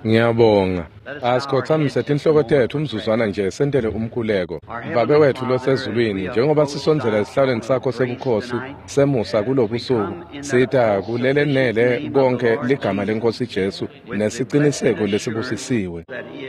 Ngiyabonga. Asikhothamise inhloko tethu umzuzwana nje sentele umkhuleko. Baba wethu losezulwini, njengoba sisondzela esihlalweni sakho sebukhosi semusa kulobusuku, sitha kulele nele konke ligama lenkosi Jesu nesiciniseko lesibusisiwe.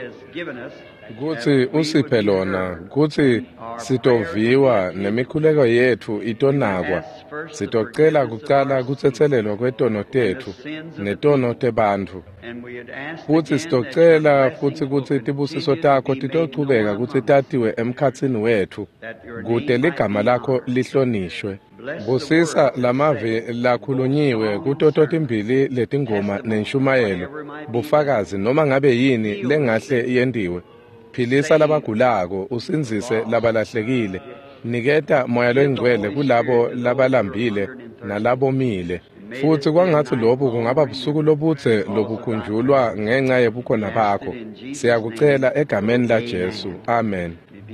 Kuthi usiphe lona, kuthi sitoviwa nemikhuleko yethu itonakwa. Sitocela kucala kutsetselelwa kwetono tethu netono tebantu. Futhi sitocela futhi kuthi tibusiso takho titochubeka kuthi tatiwe emkhatsini wethu kute ligama lakho lihlonishwe. Busisa lamavi lakhulunyiwe kutoto timbili letingoma nenshumayelo bufakazi noma ngabe yini lengahle yendiwe. Philisa labagulako usinzise labalahlekile. Niketa moya lwengcwele kulabo labalambile nalabomile. Futhi kwangathi lobu kungaba busuku lobuthe lobukhunjulwa ngenxa yebukhona bakho. Siyakucela egameni la Jesu. Amen.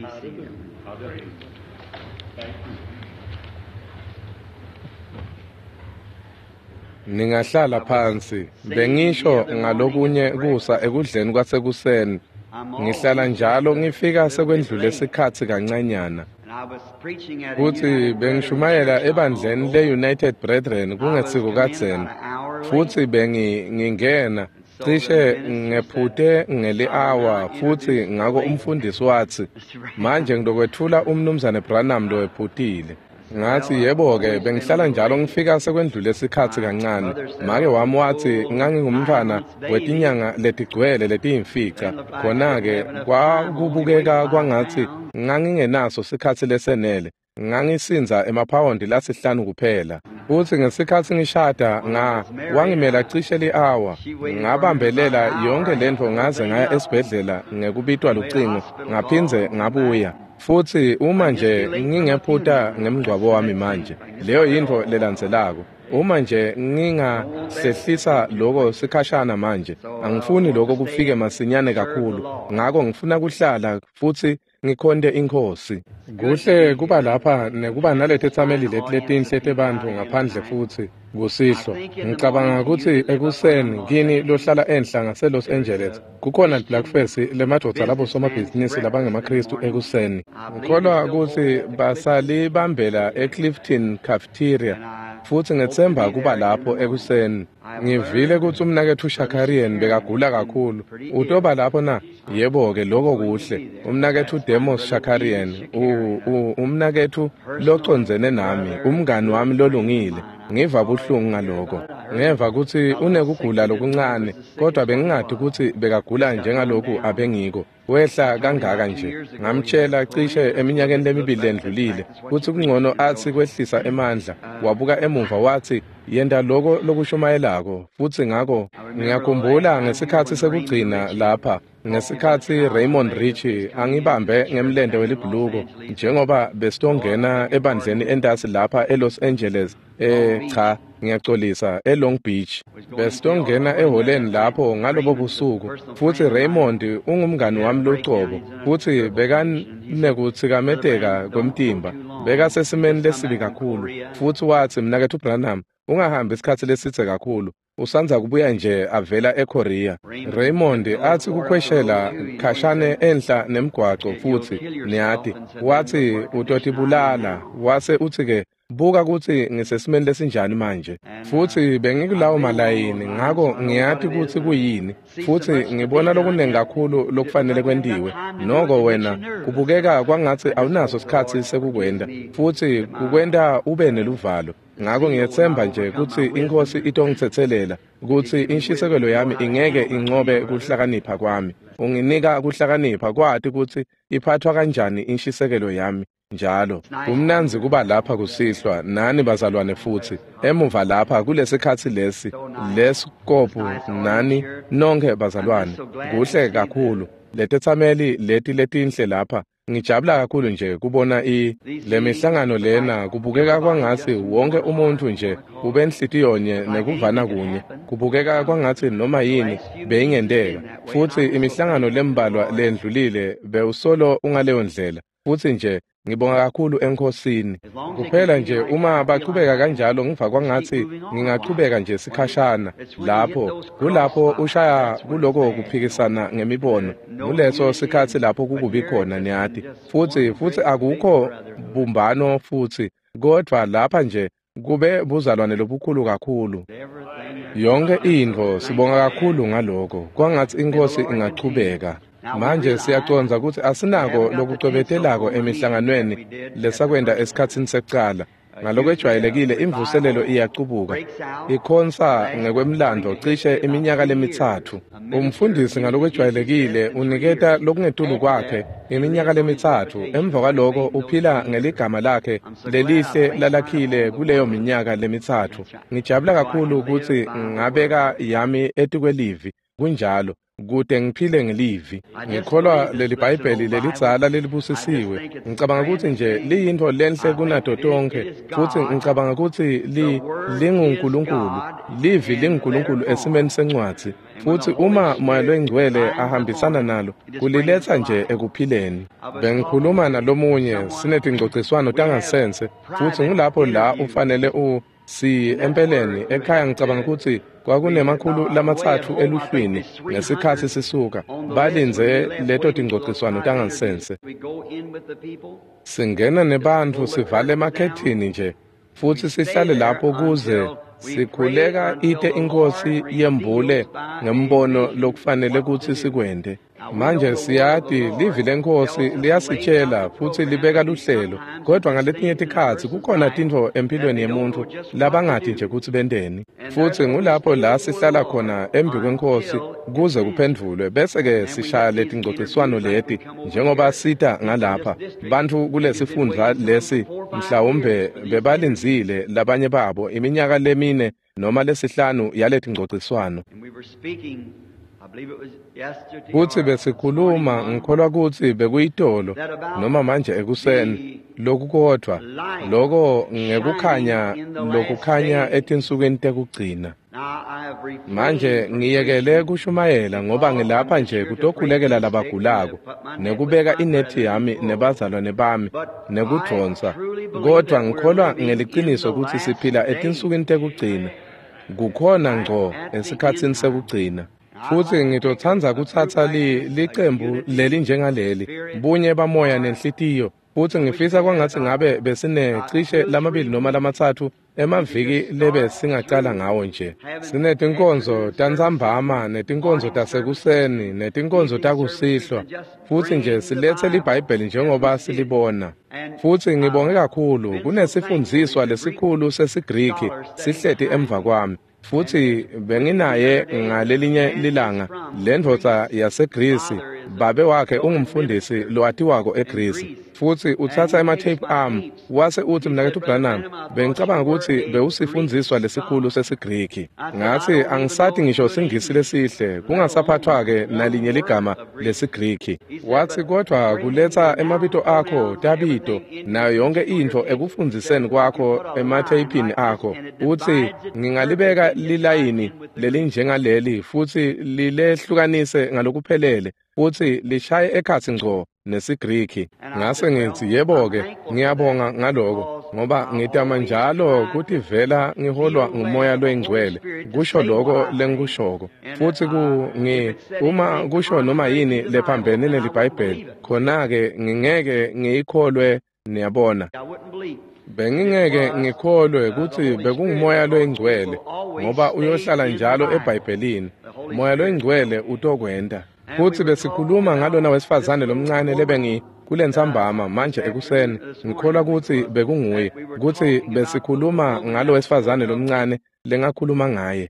Ningahlala phansi. Bengisho ngalokunye kusa ekudleni kwasekuseni. Ngihlala njalo ngifika sekwendlule isikhathi kancanyana. Futhi bengishumayela ebandleni le-United Brethren kungesiko kadzeni. Futhi ngingena cishe ngephute ngeli-hour futhi ngako umfundisi wathi manje ngidokwethula umnumzane Branham lo ephutile. Ngathi yebo-ke bengihlala njalo ngifika sekwendlule isikhathi kancane. Make wami wathi ngangingumntwana wetinyanga letigcwele letiyimfica. Khona-ke kwakubukeka kwangathi ngangingenaso sikhathi lesenele. Ngangisinza emaphawundi lasihlanu kuphela. Futhi ngesikhathi ngishada wangimela cishe li-hour. Ngabambelela yonke lento ngaze ngaya esibhedlela ngekubitwa lucingo ngaphinze ngabuya. Futhi uma nje ngingephuta ngemngcwabo wami manje, leyo yinto lelandzelako. Uma nje ngingahlehlisa lokho sikhashana manje, angifuni lokho kufike masinyane kakhulu. Ngako ngifuna kuhlala futhi ngikhonde inkosi. Kuhle kuba lapha nekuba nalethethameli letinhle tebantu ngaphandle futhi kusihlwa. Ngicabanga ukuthi ekuseni kini lohlala enhla ngase-Los Angeles kukhona Blackfest lemadoda labo somabhizinisi labangemakristu ekuseni. Ngikholwa ukuthi basalibambela eClifton Cafeteria futhi ngethemba kuba lapho ekuseni. Ngivile ukuthi umnakethu uShakarian bekagula kakhulu. Utoba lapho na? Yebo-ke lokho kuhle. Umnakethu Demos Shakarian, umnakethu locondzene nami, umngani wami lolungile. Ngiva buhlungu ngaloko. Ngeva ukuthi unekugula lokuncane, kodwa bengingadi ukuthi bekagula njengalokhu abengiko. Wehla kangaka nje. Ngamtshela cishe eminyakeni lemibili endlulile, futhi kungcono athi kwehlisa emandla. Wabuka emuva wathi yenda lokho lokushumayelako. Futhi ngako ngiyakhumbula ngesikhathi sekugcina lapha, ngesikhathi Raymond Rich angibambe ngemlende welibhuluko njengoba besitongena ebandleni entasi lapha eLos Angeles. Cha, ngiyaxolisa eLong Beach. Besitongena eholeni lapho ngalobo busuku. Futhi Raymond ungumngani wami locobo. Futhi bekanekuthikameteka komtimba. Bekasesimeni lesibi kakhulu. Futhi wathi mnakethu Branham, ungahambi isikhathi lesithe kakhulu. Usanza kubuya nje avela eKorea. Raymond athi kukhweshela khashane enhla nemgwaco futhi niyati. Wathi utotibulala. Wase uthi-ke buka ukuthi ngisesimeni lesinjani manje. Futhi bengikulawo malayini ngako ngiyati ukuthi kuyini. Futhi ngibona lokuningi kakhulu lokufanele kwendiwe. Noko wena kubukeka kwangathi awunaso isikhathi sekukwenda. Futhi kukwenda ube neluvalo. Ngako ngiyethemba nje ukuthi inkosi itongitsethelela ukuthi inshisekelo yami ingeke incobe kuhlakanipha kwami. Unginika kuhlakanipha kwathi ukuthi iphathwa kanjani inshisekelo yami. Njalo kumnanzi kuba lapha kusihlwa nani bazalwane futhi emuva lapha kulesikhathi lesikophu nani nonke bazalwane kuhle kakhulu letethameli letinhle lapha. Ngijabula kakhulu nje kubona lemihlangano lena kubukeka kwangathi wonke umuntu nje ubenhlitiyonye nekuvana kunye. Kubukeka kwangathi noma yini beyingendeka. Futhi imihlangano lembalwa lendlulile bewusolo ungaleyo ndlela. Futhi nje ngibonga kakhulu enkosini. Kuphela nje uma baqhubeka kanjalo ngiva kwangathi ngingaqhubeka nje sikhashana lapho kulapho ushaya kuloko kuphikisana ngemibono kuleso sikhathi lapho kukubi khona niyati futhi akukho bumbano futhi kodwa lapha nje kube buzalwane lobukhulu kakhulu. Yonke into sibonga kakhulu ngaloko kwangathi inkosi ingaqhubeka. Manje siyaconza ukuthi asinako lokucwebethelako emihlanganweni lesakwenda esikhatsini sekuqala. Ngaloko ejwayelekile imvuselelo iyaqubuka. Ikhonsa ngekwemlando cishe iminyaka lemithathu. Umfundisi ngaloko ejwayelekile uniketa lokungetulu kwakhe iminyaka lemithathu. Emva kwaloko uphila ngeligama lakhe lelihle lalakhile kuleyo minyaka lemithathu. Ngijabula kakhulu ukuthi ngabeka yami etikwelivi kunjalo. Kude ngiphile ngelivi ngikholwa leli iBhayibheli lelidzala lelibusisiwe. Ngicabanga ukuthi nje liyinto lenhle kunato tonke futhi ngicabanga ukuthi linguNkulunkulu livi linguNkulunkulu esimeni sencwadi futhi uma Moya loNgcwele ahambisana nalo kuliletha nje ekuphileni. Bengikhuluma nalomunye sinetingcociswano tangasense futhi ngilapho la ufanele empeleni ekhaya ngicabanga ukuthi kwakunemakhulu lamathathu eluhlwini ngesikhathi sisuka balinze leto tingcociswano tangasense. Singena nebantfu sivale emakhethini nje futhi sihlale lapho kuze sikhuleka ite inkosi yembule ngembono lokufanele ukuthi sikwende. Manje siyati livi lenkosi liyasitshela futhi libeka luhlelo kodwa ngaletinye tikhathi kukhona tintfo empilweni yemuntu labangathi nje ukuthi bendeni futhi ngulapho la sihlala khona embi kwenkosi kuze kuphendvulwe bese ke sishaya letingcociswano leti njengoba sita ngalapha bantu kulesifundza lesi mhlawumbe bebalinzile labanye babo iminyaka lemine noma lesihlanu yaletingcociswano. Kuthi besikhuluma ngikholwa ukuthi bekuyitolo noma manje ekuseni lokhu kodwa loko ngekukhanya lokukhanya etinsukwini tekugcina. Manje ngiyekele kushumayela ngoba ngilapha nje kutokhulekela labagulako nekubeka inethi yami nebazalwane bami nekudronsa kodwa ngikholwa ngeliciniso ukuthi siphila etinsukwini tekugcina kukhona ngco esikhatsini sekugcina. Futhi ngitothandza kuthatha licembu leli njengaleli bunye bamoya nenhlitiyo futhi ngifisa kwangathi ngabe besinecishe lamabili noma lamathathu emaviki lebe singaqala ngawo nje. Sinetinkonzo tanzambama netinkonzo tasekuseni netinkonzo takusihlwa futhi nje silethe iBhayibheli njengoba silibona. Futhi ngibonge kakhulu kunesifundziswa lesikhulu sesiGriki sihleti emva kwami. Futhi benginaye ngalelinye lilanga lendvodza yaseGreece babe wakhe ungumfundisi loatiwako eGreece futhi uthatha emathepu ami wase uthi mnakethu Branham bengicabanga ukuthi bewusifundziswa lesikhulu sesiGriki ngathi angisathi ngisho singisi lesihle kungasaphathwa ke nalinye ligama lesiGriki wathi kodwa kuletha emabito akho tabito nayo yonke into ekufundziseni kwakho emathepini akho uthi ngingalibeka lilayini lelinjengaleli futhi lilehlukanise ngalokuphelele futhi lishaye ekhathi ngco nesiGriki. Ngase ngithi yebo-ke ngiyabonga ngaloko ngoba ngitama njalo ukuthi vela ngiholwa ngumoya loNgcwele kusho lokho lengikushoko futhi uma kusho noma yini lephambene neliBhayibheli khona-ke ngingeke ngiyikholwe niyabona. Bengingeke ngikholwe ukuthi bekungumoya loNgcwele ngoba uyohlala njalo eBhayibhelini. Moya loNgcwele utokwenda. Futhi besikhuluma ngalona wesifazane lomncane lebengi kule ntsambama manje ekuseni ngikholwa ukuthi bekunguye ukuthi besikhuluma ngalo wesifazane lomncane lengakhuluma ngaye.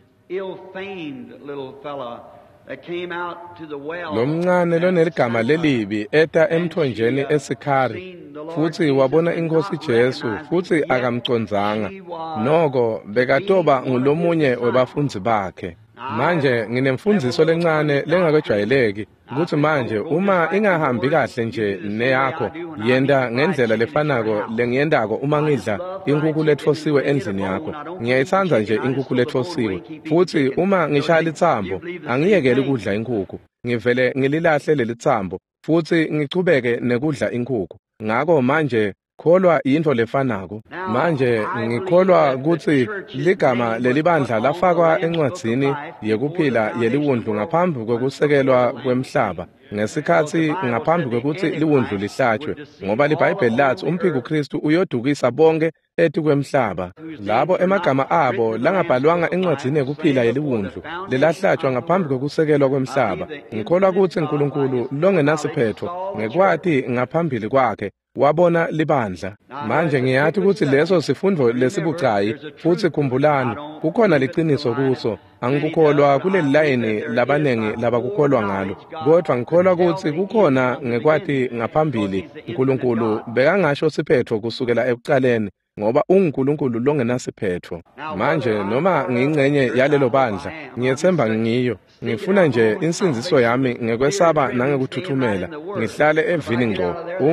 Lomncane loneligama lelibi eta emthonjeni eSikhari futhi wabona inkosi Jesu futhi akamcondzanga noko bekatoba ngulomunye webafundzi bakhe. Manje nginemfundiso lencane lengakwejwayeleki ukuthi manje uma ingahambi kahle nje neyakho yenda ngendlela lefanako lengiyendako uma ngidla inkukhu lethosiwe endlini yakho. Ngiyayitsandza nje inkukhu lethosiwe futhi uma ngishaya litsambo angiyekeli ukudla inkukhu ngivele ngililahle lelitsambo futhi ngichubeke nekudla inkukhu. ngakho manje kholwa into lefanako. Manje ngikholwa ukuthi ligama lelibandla lafakwa encwadzini yekuphila yeliwundlu ngaphambi kokusekelwa kwemhlaba, ngesikhathi ngaphambi kokuthi liwundlu lihlatshwe, ngoba liBhayibheli lathi umphiki uKristu uyodukisa bonke ethi kwemhlaba. Labo emagama abo langabhalwanga encwadzini yekuphila yeliwundlu lelahlatshwa ngaphambi kokusekelwa kwemhlaba. Ngikholwa ukuthi uNkulunkulu longenasiphetho ngekwati ngaphambili kwakhe wabona libandla. Manje ngiyathi ukuthi leso sifundo lesibucayi, futhi khumbulani kukhona liqiniso kuso. Angikukholwa kuleli layini labanengi labakukholwa ngalo, kodwa ngikholwa ukuthi kukhona ngekwati ngaphambili uNkulunkulu bekangasho siphetho kusukela ekuqaleni, ngoba uNkulunkulu longenasiphetho. Manje noma ngiyingcenye yalelo bandla, ngiyethemba ngiyo. Ngifuna nje insinziso yami ngekwesaba nangekuthuthumela, ngihlale evini ngqo.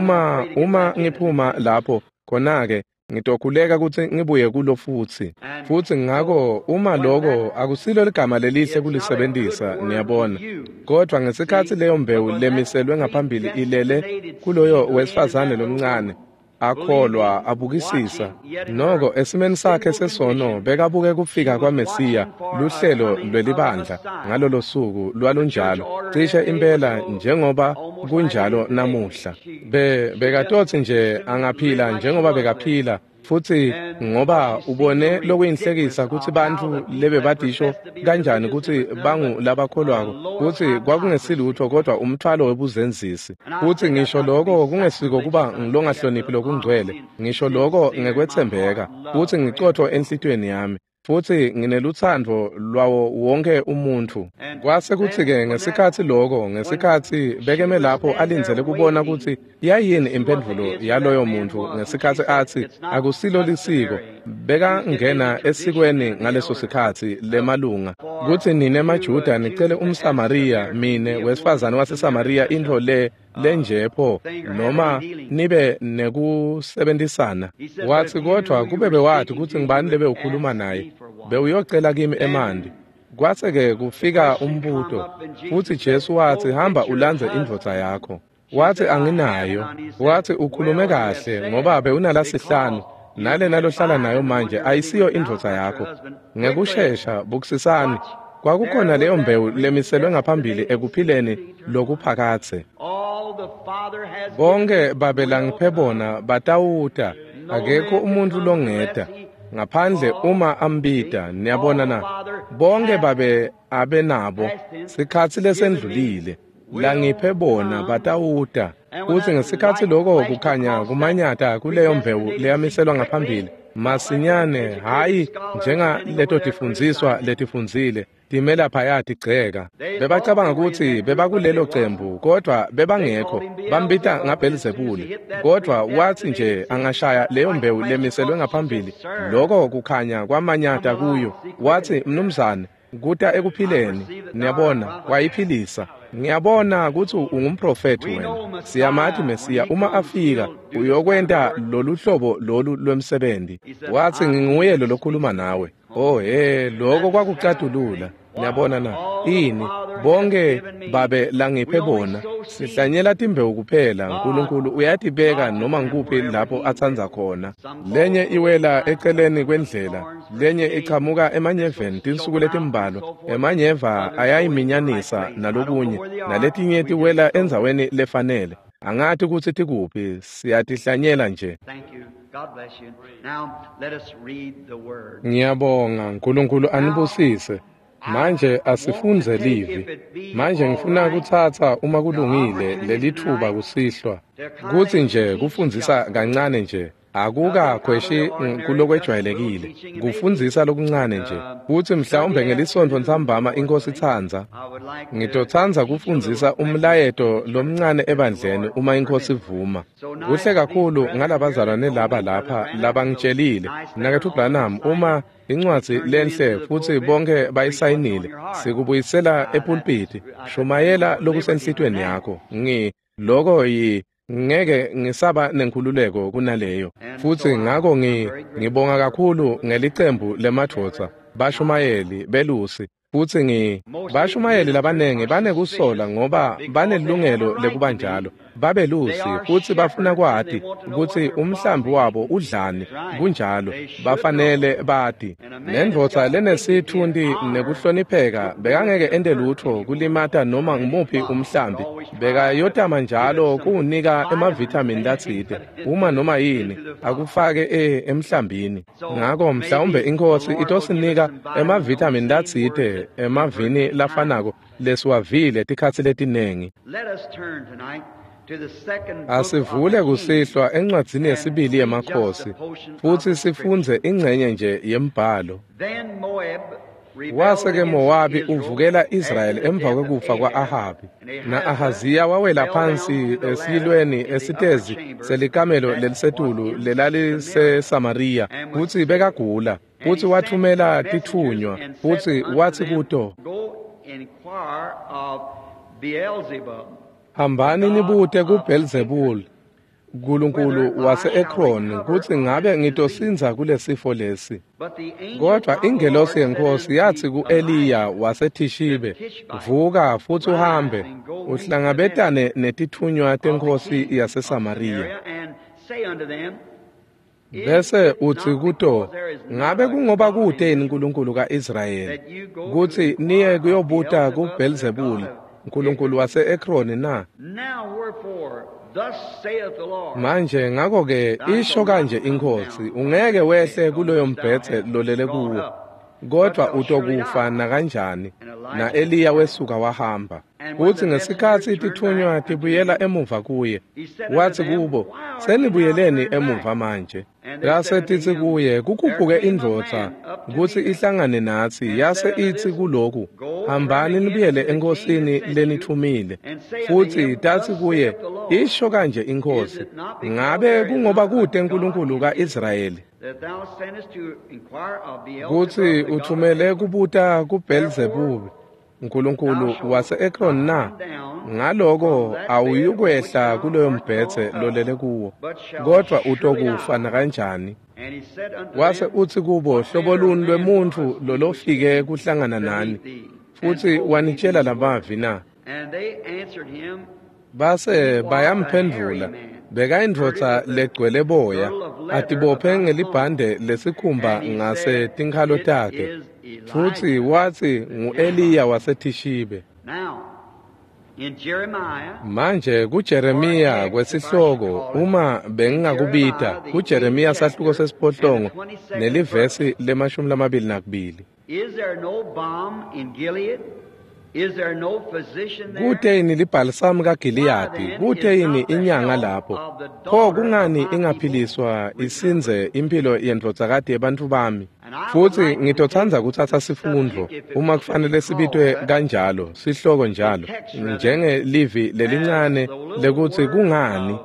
Uma ngiphuma lapho khona-ke ngitokhuleka ukuthi ngibuye kulo futhi ngako uma lokho akusilo ligama lelihle kulisebenzisa, niyabona. Kodwa ngesikhathi leyo mbewu lemiselwe ngaphambili ilele kuloyo wesifazane lomncane, akholwa abukisisa, noko esimeni sakhe sesono bekabuke kufika kwaMesiya, luhlelo lwelibandla ngalolo suku lwalunjalo, cishe impela njengoba kunjalo namuhla. Bekatotsi nje angaphila njengoba bekaphila, futhi ngoba ubone lokuyinhlekisa ukuthi bantu lebe badisho kanjani ukuthi bangu labakholwako, ukuthi kwakungesilutho kodwa umthwalo webuzenzisi. Futhi ngisho lokho kungesiko kuba ngilongahloniphi lokungcwele, ngisho lokho ngekwethembeka, futhi ngicotho enhlitweni yami, futhi ngineluthando lwawo wonke umuntu. Kwase kuthi-ke ngesikhathi bekeme lapho alinzele kubona ukuthi yayini impendulo yaloyo muntu, ngesikhathi athi akusilo lisiko, bekangena esikweni ngaleso sikhathi lemalunga, kuthi nine maJuda nicele umSamariya, mine wesifazane waseSamariya, into lenjepho noma nibe nekusebenzisana. Wathi kodwa kube bewathi ukuthi ngibani lebe ukhuluma naye, bewuyocela kimi eMandi. Kwase-ke kufika umbuto, futhi Jesu wathi hamba ulanze indvodza yakho. Wathi anginayo. Wathi ukhulume kahle ngoba bewunalasihlanu, nale nalohlala nayo manje ayisiyo indvodza yakho. Ngekushesha bukusisani kwakukhona leyo mbewu lemiselwe ngaphambili ekuphileni lokuphakathe. Bonke babelangiphe bona batawuta, akekho umuntu longeda ngaphandle uma ambida. Niyabona na, bonke babe abenabo sikhathi lesendlulile, langiphe bona batawuta. Kuthi ngesikhathi lokho kukhanya kumanyata kuleyo mbewu leyamiselwa ngaphambili, masinyane, hayi njenga leto tifundziswa letifundzile timela phaya tigceka. Bebacabanga ukuthi bebakulelo cembu, kodwa bebangekho, bambita ngaBhelizebuli. Kodwa wathi nje angashaya leyo mbewu lemiselwe ngaphambili, lokho kukhanya kwamanyata kuyo. Wathi mnumzane, kuta ekuphileni, niyabona, wayiphilisa. Ngiyabona ukuthi ungumprofeti wena. Siyamathi Mesiya uma afika uyokwenta lolu hlobo lolu lwemsebenzi. Wathi nginguye lo lokhuluma nawe. Lokho kwakucatulula. Niyabona na, ini bonke babe langiphe bona, sihlanyela timbewu kuphela. uNkulunkulu uyatibeka noma ngikuphi lapho athandza khona. Lenye iwela eceleni kwendlela, lenye ichamuka emanyeveni tinsuku letimbalwa, emanyeva ayayiminyanisa nalokunye, naletinye tiwela enzaweni lefanele. Angathi ukuthi tikuphi, siyatihlanyela nje. Ngiyabonga, uNkulunkulu anibusise. Manje asifunze livi. Manje ngifuna kuthatha uma kulungile lelithuba kusihlwa, kuthi nje kufundzisa kancane nje, akuka khweshi kulokwejwayelekile, kufundzisa lokuncane nje, kuthi mhlawumbe ngelisonto ntsambama inkosi ithandza, ngitothandza kufundzisa umlayeto lomncane ebandleni uma inkosi ivuma. Kuhle kakhulu ngalabazalwane laba lapha labangitshelile, nakethu Branham, uma incwadzi lenhle futhi bonke bayisayinile, sikubuyisela epulpiti, shumayela lokusenhlitweni yakho. Lokho ngeke ngisaba nenkhululeko kunaleyo. Futhi ngako ngibonga kakhulu ngelicembu lemadvodza, bashumayeli, belusi, futhi bashumayeli labanenge banekusola ngoba banelungelo lekuba njalo babelusi futhi bafuna kwati ukuthi umhlambi wabo udlani kunjalo bafanele bati nendvodza lenesithundi nekuhlonipheka bekangeke ende lutho kulimata noma ngumuphi umhlambi bekayotama njalo kuunika emavitamin latsite uma noma yini akufake emhlambini ngako mhlawumbe inkosi itosinika emavitamin latsite emavini lafanako lesiwavile tikhatsi letinengi. Asivule kusihlwa encwadzini yesibili yemakhosi futhi sifunze ingcenye nje yembhalo. Wase-ke Mowabi uvukela Israyeli emva kwekufa kwa-Ahabi na-Ahaziya wawela phansi esilweni esitezi selikamelo lelisetulu lelaliseSamariya futhi bekagula futhi wathumela tithunywa futhi wathi kuto, hambani nibute kuBelzebuli unkulunkulu wase-Ekroni ukuthi ngabe ngitosinza kulesifo lesi. Kodwa ingelosi yenkosi yathi ku-Eliya waseThishibe, vuka futhi uhambe uhlangabetane netithunywa tenkosi yaseSamariya. Bese uthi kuto, ngabe kungoba kuteni unkulunkulu ka-Israyeli ukuthi niye kuyobuta kuBelzebuli unkulunkulu wase-Ekroni na? Manje ngako-ke isho kanje inkosi, ungeke wehle kuloyo mbhethe lolele kuwo, kodwa utokufa nakanjani. Na Eliya wesuka wahamba. Uthi ngesikhathi tithunywa tibuyela emuva kuye, wathi kubo, senibuyeleni emuva manje. Yase tithi kuye, kukhuphuke indvodza ukuthi ihlangane nathi, yase ithi kuloku, hambani nibuyele enkosini lenithumile. Futhi tathi kuye, isho kanje inkosi, ngabe kungoba kude unkulunkulu ka-Israyeli kuthi uthumele kubuta kuBelzebuli unkulunkulu wase-Ekroni na? Ngaloko awuyukwehla kuloyo mbhethe lolele kuwo, kodwa utokufa nakanjani. Wase uthi kubo, hlobo luni lwemuntu lolofike kuhlangana nani futhi wanitshela lamavi na? Base bayamphendvula, beka indvodza legcwele boya atibophe ngelibhande lesikhumba ngase tinkhalo takhe futhi wathi ngu-Eliya waseThishibe. Manje kuJeremiya kwesihloko uma bengingakubita kuJeremiya sahluko sesiphohlongo nelivesi le-22. Kuteni libhalisamu kaGiliyadi, kuteni inyanga lapho. Pho kungani ingaphiliswa isinze impilo yendvodzakade yebantu bami? Futhi ngitothanza kuthatha sifundvo uma kufanele sibitwe kanjalo, sihloko njalo, njengelivi lelincane lekuthi kungani,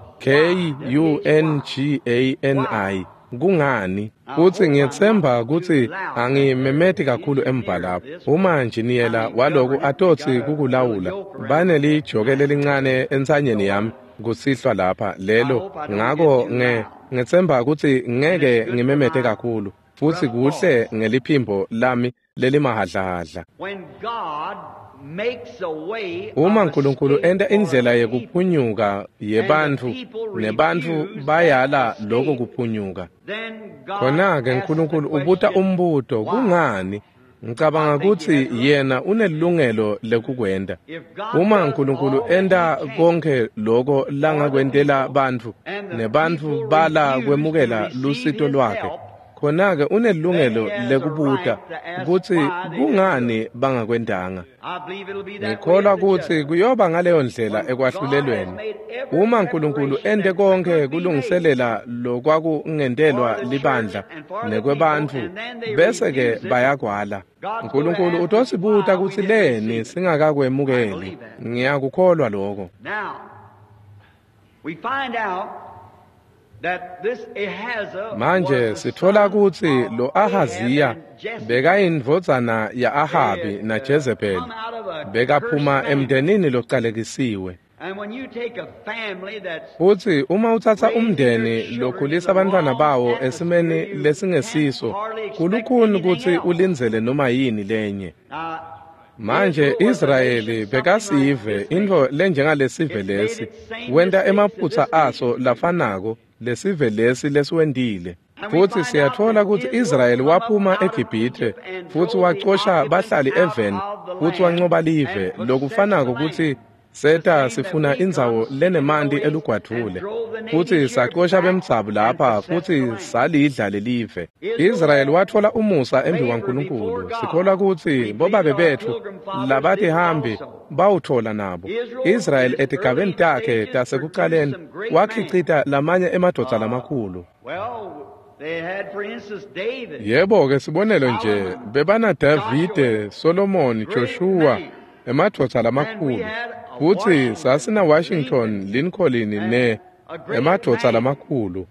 KUNGANI, kungani. Futhi ngiyethemba ukuthi angimemeti kakhulu embhalapho. Uma injiniyela waloku atothi kukulawula, banelijoke lelincane ensanyeni yami kusihlwa lapha lelo, ngako ngethemba ukuthi ngeke ngimemete kakhulu. Futhi kuhle ngeliphimbo lami lelimahadlahadla. Uma unkulunkulu enda indlela yekuphunyuka yebantfu nebantfu bayala lokho kuphunyuka, khona-ke unkulunkulu ubuta umbuto, kungani? Ngicabanga ukuthi yena unelungelo lekukwenda. Uma unkulunkulu enda konke lokho langakwentela bantfu nebantfu bala kwemukela lusito lwakhe, khona-ke unelungelo lekubuta ukuthi kungani bangakwendanga. Ngikholwa ukuthi kuyoba ngaleyo ndlela ekwahlulelweni. Uma unkulunkulu ende konke kulungiselela lokwakungendelwa libandla nekwebantfu, bese-ke bayakwala. Unkulunkulu utosibuta ukuthi leni singakakwemukeli. Ngiyakukholwa lokho. Manje sithola ukuthi lo Ahaziya bekayindvodzana ya-Ahabi naJezebeli, bekaphuma emndenini loqalekisiwe. Futhi uma uthatha umndeni lokhulisa abantwana bawo esimeni lesingesiso, kulukhuni ukuthi ulindzele noma yini lenye. manje Israyeli bekasive into lenjengalesive lesi wenta emaphutsa aso lafanako lesive lesi lesiwendile. Futhi siyathola ukuthi Israyeli waphuma eGibhithe futhi wacosha bahlali eveni futhi wancoba live lokufanako ukuthi seta sifuna indzawo lenemanti elugwadule futhi sacosha bemtsabu lapha futhi salidla lelive. Israyeli wathola umusa embi kwaNkulunkulu. Sikholwa ukuthi bobabe bethu labathi hambi bawuthola nabo. Israyeli etigabeni takhe tasekuqaleni wakhicita lamanye emadoda lamakhulu. Yebo ke sibonelo nje bebana Davide, Solomon, Joshua emadoda lamakhulu. Futhi sasina Washington, Lincoln ne emadoda lamakhulu.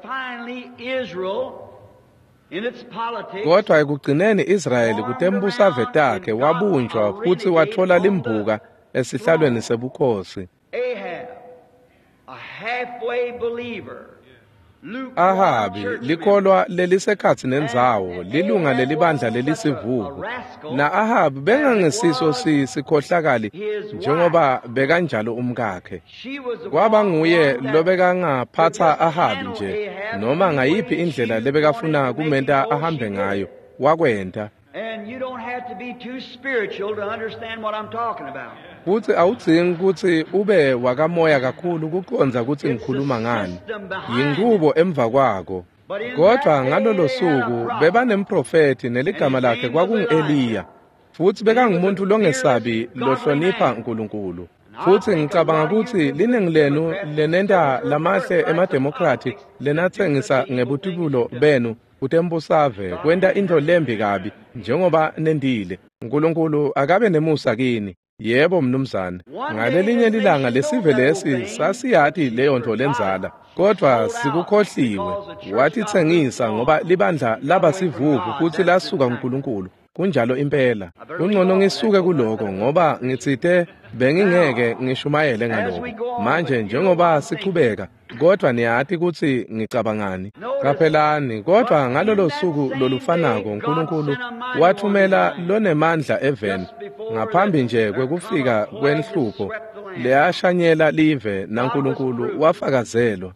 Kodwa ekugcineni Israyeli kutembusave takhe wabunjwa futhi wathola limbuka esihlalweni sebukhosi. Ahabi likholwa lelisekhathi nendzawo lilunga lelibandla lelisivuvu. Na Ahabi bengangesiso sikhohlakali njengoba bekanjalo umkakhe. Kwaba nguye lobekangaphatha Ahabi nje noma ngayiphi indlela lebekafuna kumenta ahambe ngayo wakwenta. And you don't have to be too spiritual to understand what I'm talking about. Futhi awudzingi ukuthi ube wakamoya kakhulu ukuqonda ukuthi ngikhuluma ngani. Yinqubo emva kwako. Kodwa ngalolo suku bebanemprofeti neligama lakhe kwakungu-Eliya. Futhi bekangumuntu longesabi lohlonipha uNkulunkulu. Futhi ngicabanga ukuthi liningi lenu lenenda lamahle emademokrati lenathengisa ngebutibulo benu utembusave kwenta into lembi kabi njengoba nendile. uNkulunkulu akabe nemusa kini. Yebo mnumzane, ngalelinye ilanga lesive lesi sasiyathi leyo nto lenzala, kodwa sikukhohliwe. Wathi thengisa ngoba libandla labasivuvu futhi lasuka uNkulunkulu. Kunjalo impela. Ungcono ngisuke kuloko ngoba ngitsithe bengingeke ngishumayele ngaloko. Manje njengoba siqhubeka, kodwa niyathi ukuthi ngicabangani. Qaphelani, kodwa ngalolo suku lolufanako uNkulunkulu wathumela lonemandla eveni ngaphambi nje kwekufika kwenhlupho leyashanyela live naNkulunkulu wafakazelwa.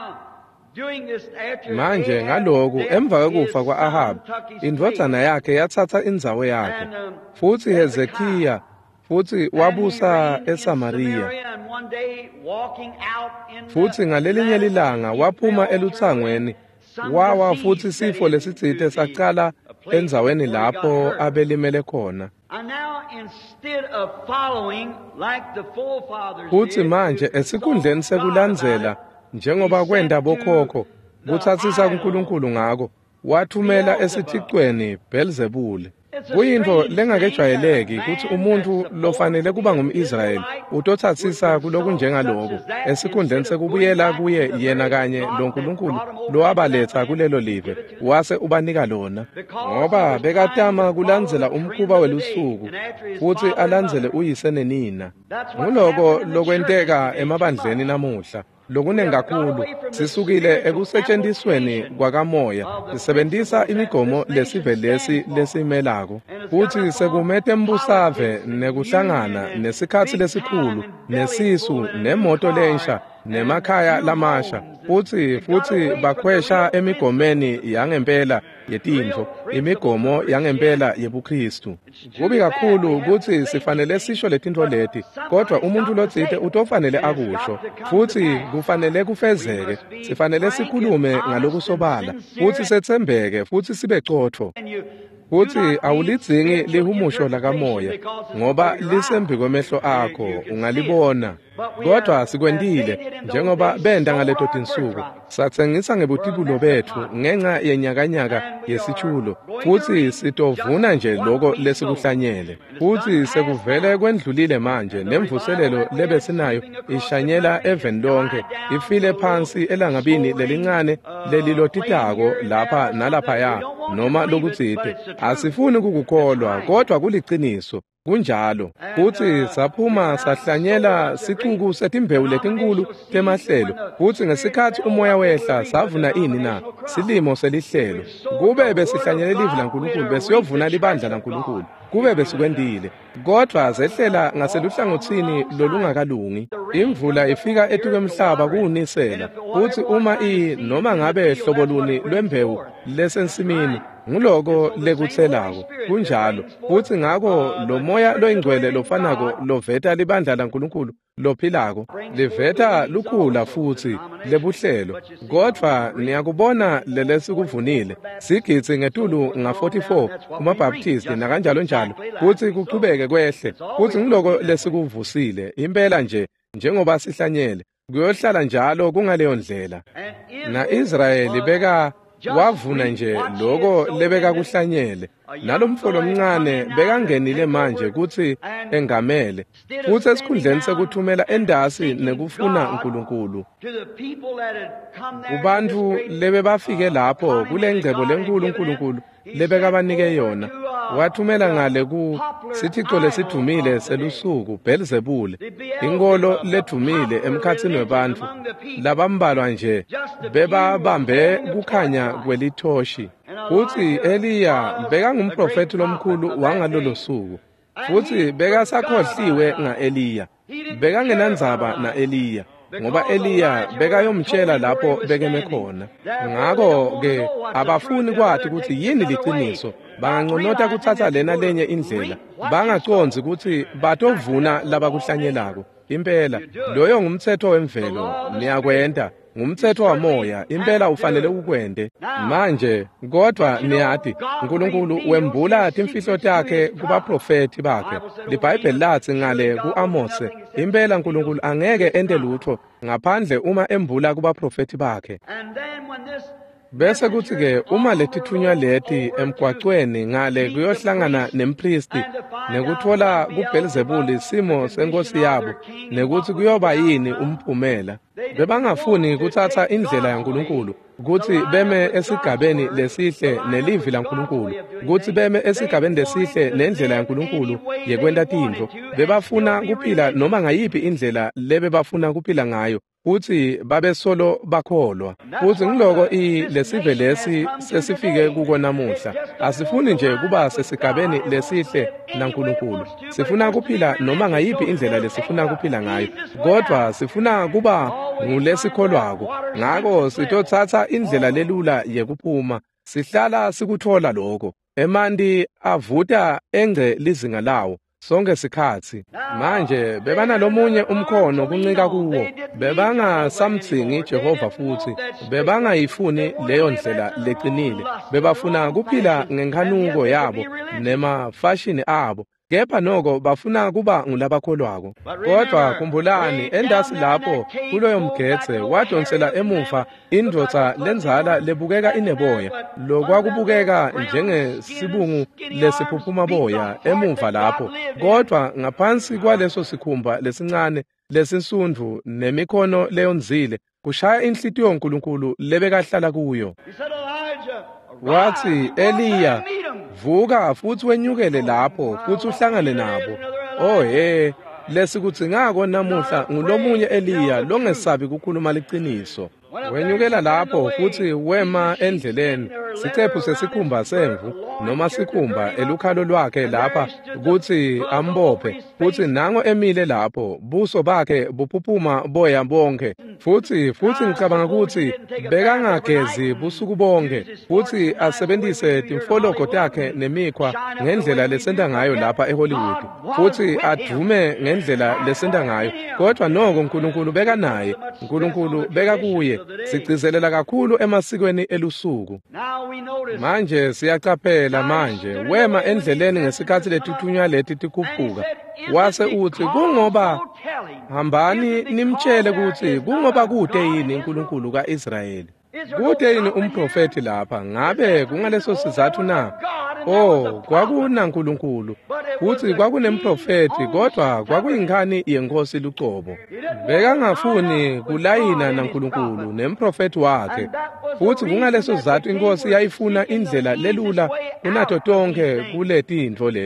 Manje ngaloku emva kokufa kwa-Ahabi indvodana yakhe yathatha indzawo yakhe futhi Hezekiya futhi wabusa eSamariya. Futhi ngalelinye ilanga waphuma eluthangweni wawa futhi isifo lesitsithe saqala endzaweni lapho abelimele khona. Futhi manje esikhundleni sekulandzela njengoba kwenda bokhokho kuthathisa uNkulunkulu ngako wathumela esithixweni Beelzebuli. Kuyinto lengakejwayeleki ukuthi umuntu lofanele kuba ngumIsrayeli utothathisa kuloko njengaloko esikhundleni sekubuyela kuye yena kanye loNkulunkulu lowabaletha kulelo live wase ubanika lona, ngoba bekatama kulandzela umkhuba welusuku futhi alandzele uyise nenina. Nguloko lokwenteka emabandleni namuhla. Lokunengi kakhulu sisukile ekusetshenzisweni kwakamoya sisebenzisa imigomo lesive lesi lesimelako futhi sekumete mbusave nekuhlangana nesikhathi lesikhulu nesisu nemoto lensha nemakhaya lamasha futhi bakhwesha emigomeni yangempela yetintfo, imigomo yangempela yebuKristu. Kubi kakhulu ukuthi sifanele sisho letintfo leti, kodwa umuntu lotsite utofanele akusho futhi kufanele kufezeke. Sifanele sikhulume ngalokusobala futhi sethembeke futhi sibe cotho. Futhi awulidzingi lihumusho lakamoya ngoba lisembi kwemehlo akho ungalibona. Kodwa sikwendile njengoba benda ngaleto tinsuku sathengisa ngebutibulo bethu ngenxa yenyakanyaka yesithulo futhi sitovuna nje lokho lesikuhlanyele. Futhi sekuvele kwendlulile manje nemvuselelo lebesinayo ishanyela eveni lonke ifile phansi elangabini lelincane lelilotitako lapha nalaphaya noma lokutsite. Asifuni kukukholwa kodwa kuliciniso kunjalo futhi saphuma sahlanyela sixukuse timbewu letinkulu temahlelo futhi ngesikhathi umoya wehla savuna ini na silimo selihlelo kube besihlanyela livi laNkulunkulu besiyovuna libandla laNkulunkulu kube besikwendile kodwa zehlela ngaseluhlangothini lolungakalungi imvula ifika etukwemhlaba kuunisela futhi uma noma ngabe hlobo luni lwembewu lesensimini nguloko lekuthelako kunjalo futhi ngako lo moya loyingcwele lofanako loveta libandla laNkulunkulu lophilako liveta lukhula futhi lebuhlelo kodwa niyakubona lesikuvunile sigitsi ngetulu nga44 kumabaptisti nakanjalo njalo futhi kuqhubeke kwehle futhi ngiloko lesikuvusile impela nje njengoba sihlanyele kuyohlala njalo kungaleyo ndlela na Israyeli beka wavuna nje loko lebeka kuhlanyele nalomfolo omncane bekangenile manje kuthi engamele futhi esikhundleni sekuthumela endasi nekufuna uNkulunkulu kubantu lebe bafike lapho kule ngcebo lenkulu uNkulunkulu lebeka banike yona wathumela ngale ku sithixo lesidumile selusuku Beelzebule inkolo ledumile emkhathini webantu labambalwa nje bebabambe kukhanya kwelithoshi futhi Eliya bekangumprofeti lomkhulu wangalolo suku futhi bekasakhohliwe ngaEliya bekangenandzaba naEliya ngoba Eliya bekayomtshela lapho bekeme khona ngakho ke abafuni kwathi ukuthi yini liqiniso banganqonota kuthatha lena lenye indlela bangaconzi ukuthi batovuna labakuhlanyelako impela loyo ngumthetho wemvelo niyakwenda ngumthetho wamoya impela ufanele ukwende manje kodwa niyathi uNkulunkulu wembula timfihlo takhe kubaprofeti bakhe liBhayibheli lathi ngale kuAmose impela uNkulunkulu angeke ende lutho ngaphandle uma embula kubaprofeti bakhe bese kuthi ke uma letithunywa leti emgwaqweni ngale kuyohlangana nempristi nekuthola kuBeelzebuli isimo senkosi yabo nekuthi kuyoba yini umphumela bebangafuni kuthatha indlela yaNkulunkulu ukuthi beme esigabeni lesihle nelivi laNkulunkulu ukuthi beme esigabeni lesihle nendlela yaNkulunkulu yekwenta tintfo bebafuna kuphila noma ngayiphi indlela lebe bafuna kuphila ngayo futhi babesolo bakholwa futhi ngiloko lesive lesi sesifike kuko namuhla asifuni nje kuba sesigabeni lesihle naNkulunkulu sifuna kuphila noma ngayiphi indlela lesifuna kuphila ngayo kodwa sifuna kuba ngulesikholwako ngako sitothatha indlela lelula yekuphuma sihlala sikuthola lokho emanti avuta engce lizinga lawo sonke sikhathi manje bebana lomunye umkhono kuncika kuwo bebangasamthingi Jehova futhi bebangayifuni leyo ndlela leqinile bebafuna kuphila ngenkhanuko yabo nemafashini abo kepha noko bafuna kuba ngulabakholwako kodwa khumbulani endasi lapho kuloyo mgetse wadonsela emuva indvodza lenzala lebukeka ineboya lokwakubukeka njengesibungu lesiphuphuma boya emuva lapho kodwa ngaphansi kwaleso sikhumba lesincane lesinsundu nemikhono leyonzile kushaya inhlitiyo yoNkulunkulu lebekahlala kuyo wathi Eliya vuka futhi wenyukele lapho futhi uhlangane nabo lesikuthi ngako namuhla ngulomunye Eliya longesabi ukukhuluma liqiniso wenyukela lapho futhi wema endleleni sicephu sesikhumba semvu noma sikhumba elukhalo lwakhe lapha ukuthi ambophe futhi nango emile lapho buso bakhe buphuphuma boya bonke futhi ngicabanga ukuthi bekangagezi busuku bonke futhi asebenzise timfoloko takhe nemikhwa ngendlela lesenda ngayo lapha eHollywood futhi adume ngendlela lesenda ngayo kodwa noko uNkulunkulu beka naye uNkulunkulu beka kuye sigcizelela kakhulu emasikweni elusuku manje siyacaphela manje wema endleleni ngesikhathi letithunywa leti tikhuphuka wase uthi kungoba hambani nimtshele ukuthi kungoba kude yini uNkulunkulu kaIsrayeli kude yini umprofeti lapha ngabe kungaleso sizathu na kwakuna uNkulunkulu futhi kwakunemprofeti kodwa kwakuyingani yenkosi luqobo bekangafuni kulayina naNkulunkulu nemprofeti wakhe futhi kungaleso sizathu inkosi yayifuna indlela lelula kunato tonke kuletintfo leti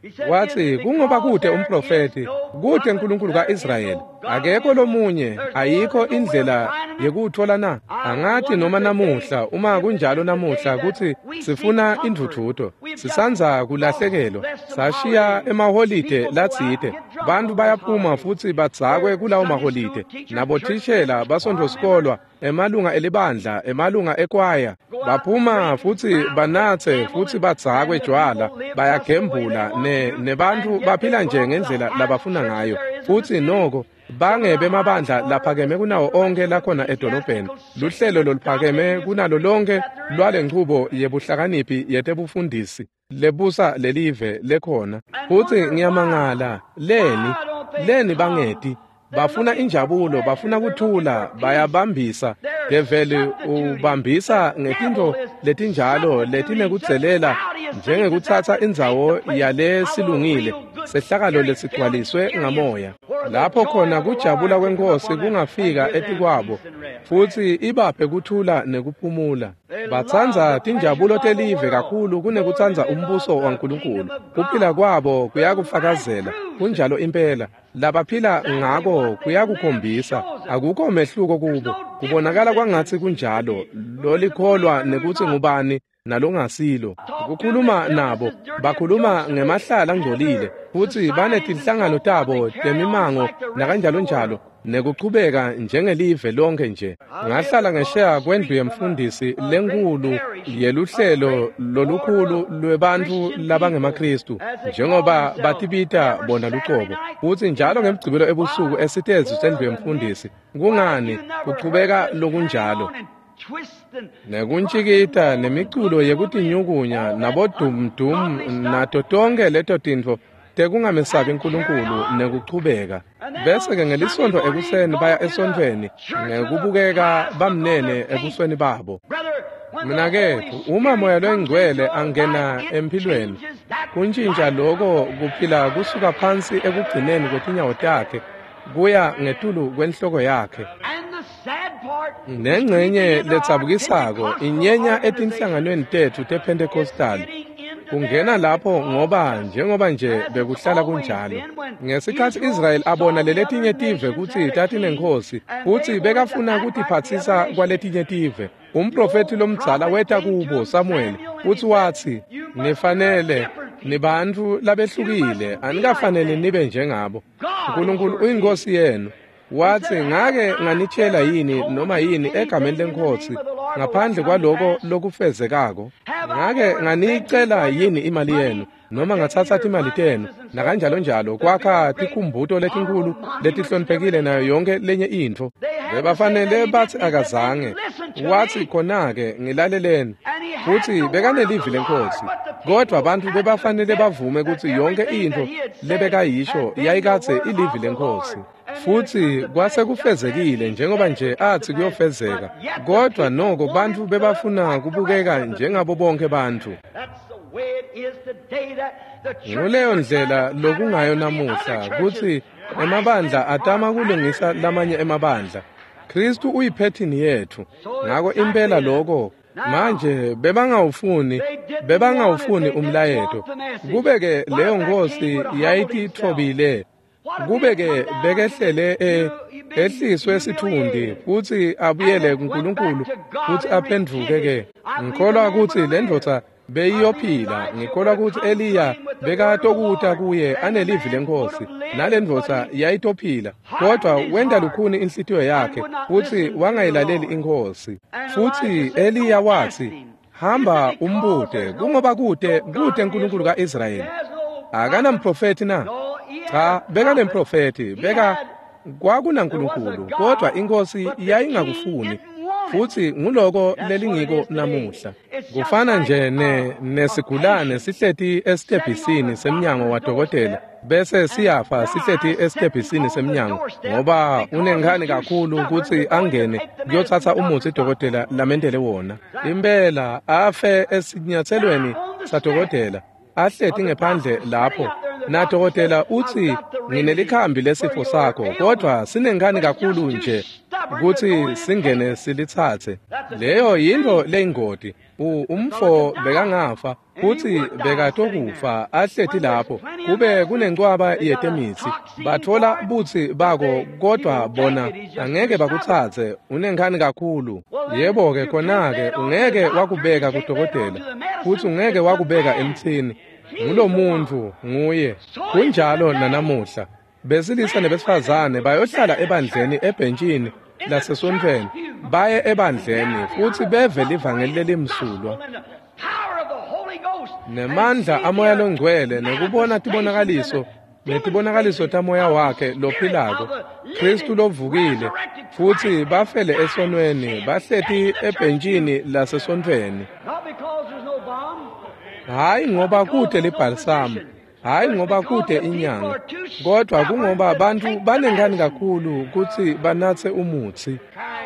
wathi kungoba kude umprofeti kude uNkulunkulu kaIsrayeli akekho lomunye ayikho indlela yekuthola na angathi noma namuhla uma kunjalo namuhla kuthi sifuna indvuthuto sisanza kulahlekelwa sashiya emaholide latsite bantu bayaphuma futhi badzakwe kulawo maholide nabothishela basondosikolwa emalunga elibandla emalunga ekwaya baphuma futhi banathe futhi badzakwe jwala bayagembula nebantu baphila nje ngendlela labafuna ngayo futhi noko bangebe emabandla laphakeme kunawo onke lakhona edolobheni luhlelo loluphakeme kunalo lonke lwale nkqubo yebuhlakaniphi yetebufundisi lebusa lelive lekhona futhi ngiyamangala leni bangeti bafuna injabulo bafuna kuthula bayabambisa devele ubambisa ngetinto letinjalo letinekudzelela njengekuthatha indzawo yale silungile sehlakalo lesigcwaliswe ngamoya lapho khona kujabula kwenkosi kungafika etikwabo futhi ibaphe kuthula nekuphumula batsanza tinjabulo telive kakhulu kunekutsanza umbuso waNkulunkulu kuphila kwabo kuyakufakazela kunjalo impela labaphila ngako kuyakukhombisa akukho mehluko kubo kubonakala kwangathi kunjalo lolikholwa nekuthi ngubani nalongasilo ukukhuluma nabo bakhuluma ngemahlala angcolile futhi banetinhlangano tabo temimango nakanjalo njalo nekuchubeka njengelive lonke nje ngahlala ngesheya kwendlu yemfundisi lenkulu yeluhlelo lolukhulu lwebantu labangemaKristu njengoba batibita bona luqobo futhi njalo ngemgcibelo ebusuku esitezi sendlu yemfundisi kungani kuchubeka lokunjalo nekuntshikita nemiculo yekutinyukunya nabodumdum nato tonke leto tintfo tekungamesabi uNkulunkulu nekuchubeka bese-ke ngelisontho ekuseni baya esontweni ngekubukeka bamnene ebusweni babo mina-ke uma moya lwengcwele angena empilweni kuntshintsha loko kuphila kusuka phansi ekugcineni kwetinyawo takhe kuya ngetulu kwenhloko yakhe nengcenye letsabukisako inyenya etinhlanganweni tethu tePentecostali kungena lapho njengoba nje bekuhlala kunjalo ngesikhathi Israel abona leletinye tive kuthi tatinenkosi futhi bekafuna kutiphathisa kwaletinye tive umprofeti lomdzala weta kubo Samuel uthi wathi nifanele nibantu labehlukile anikafanele nibe njengabo uNkulunkulu uyinkosi yenu wathi ngake nganitshela yini noma yini egameni lenkosi ngaphandle kwaloko lokufezekako ngake nganiyicela yini imali yenu noma ngathatha imali tenu nakanjalo njalo kwakha tikhumbuto letinkulu letihloniphekile nayo yonke lenye intfo bebafanele bathi akazange wathi khona-ke ngilaleleni futhi bekanelivi lenkosi kodwa abantu bebafanele bavume ukuthi yonke into lebekayisho yayikathe ilivi lenkosi futhi kwase kufezekile njengoba nje athi kuyofezeka kodwa noko bantu bebafuna kubukeka njengabo bonke bantu nguleyo ndlela lokungayo namuhla kuthi emabandla atama kulungisa lamanye emabandla Kristu uyiphethini yethu ngako impela lokho manje bebangawufuni umlayeto kubeke leyo nkosi yayithi thobile kubeke bekehlele ehliswe esithundi futhi abuyele kuNkulunkulu futhi aphenduke ngikholwa ukuthi le ndodza beyiyophila ngikholwa ukuthi Eliya bekatokuta kuye anelivi lenkosi nale ndodza yayitophila kodwa wenda lukhuni inhlitiyo yakhe futhi wangayilaleli inkosi futhi Eliya wathi hamba umbude kungoba kude uNkulunkulu kaIsrayeli akanamprofeti na cha beka lemprofeti beka kwakunaNkulunkulu kodwa inkosi yayingakufuni futhi nguloko lelingiko namuhla kufana nje nesigulane sihleti esitebhisini semnyango wadokotela bese siyafa sihleti esitebhisini semnyango ngoba unengane kakhulu ukuthi angene kuyothatha umuthi idokotela lamentele wona impela afe esinyathelweni sadokotela ahleti ngephandle lapho nadokotela uthi nginelikhambi lesifo sakho kodwa sinengane kakhulu nje ukuthi singene silithathe leyo yinto leyingodi umfo bekangafa futhi bekatokufa ahlethi lapho kube kunencwaba yetemisi bathola buthi bako kodwa bona angeke bakuthathe unengane kakhulu yebo ke khona-ke ungeke wakubeka kudokotela futhi ungeke wakubeka emthini ngulo muntu nguye kunjalo nanamuhla besilisa nebesifazane bayohlala ebandleni ebhentshini lasesontweni baye ebandleni futhi bevele ivangeli lelimsulwa nemandla amoya longcwele nekubona netibonakaliso tamoya wakhe lophilako Kristu lovukile futhi bafele esonweni bahlethi ebhentshini lasesontweni hayi ngoba kude libhalisamu hayi ngoba kude inyanga kodwa kungoba abantu banengane kakhulu ukuthi banathe umuthi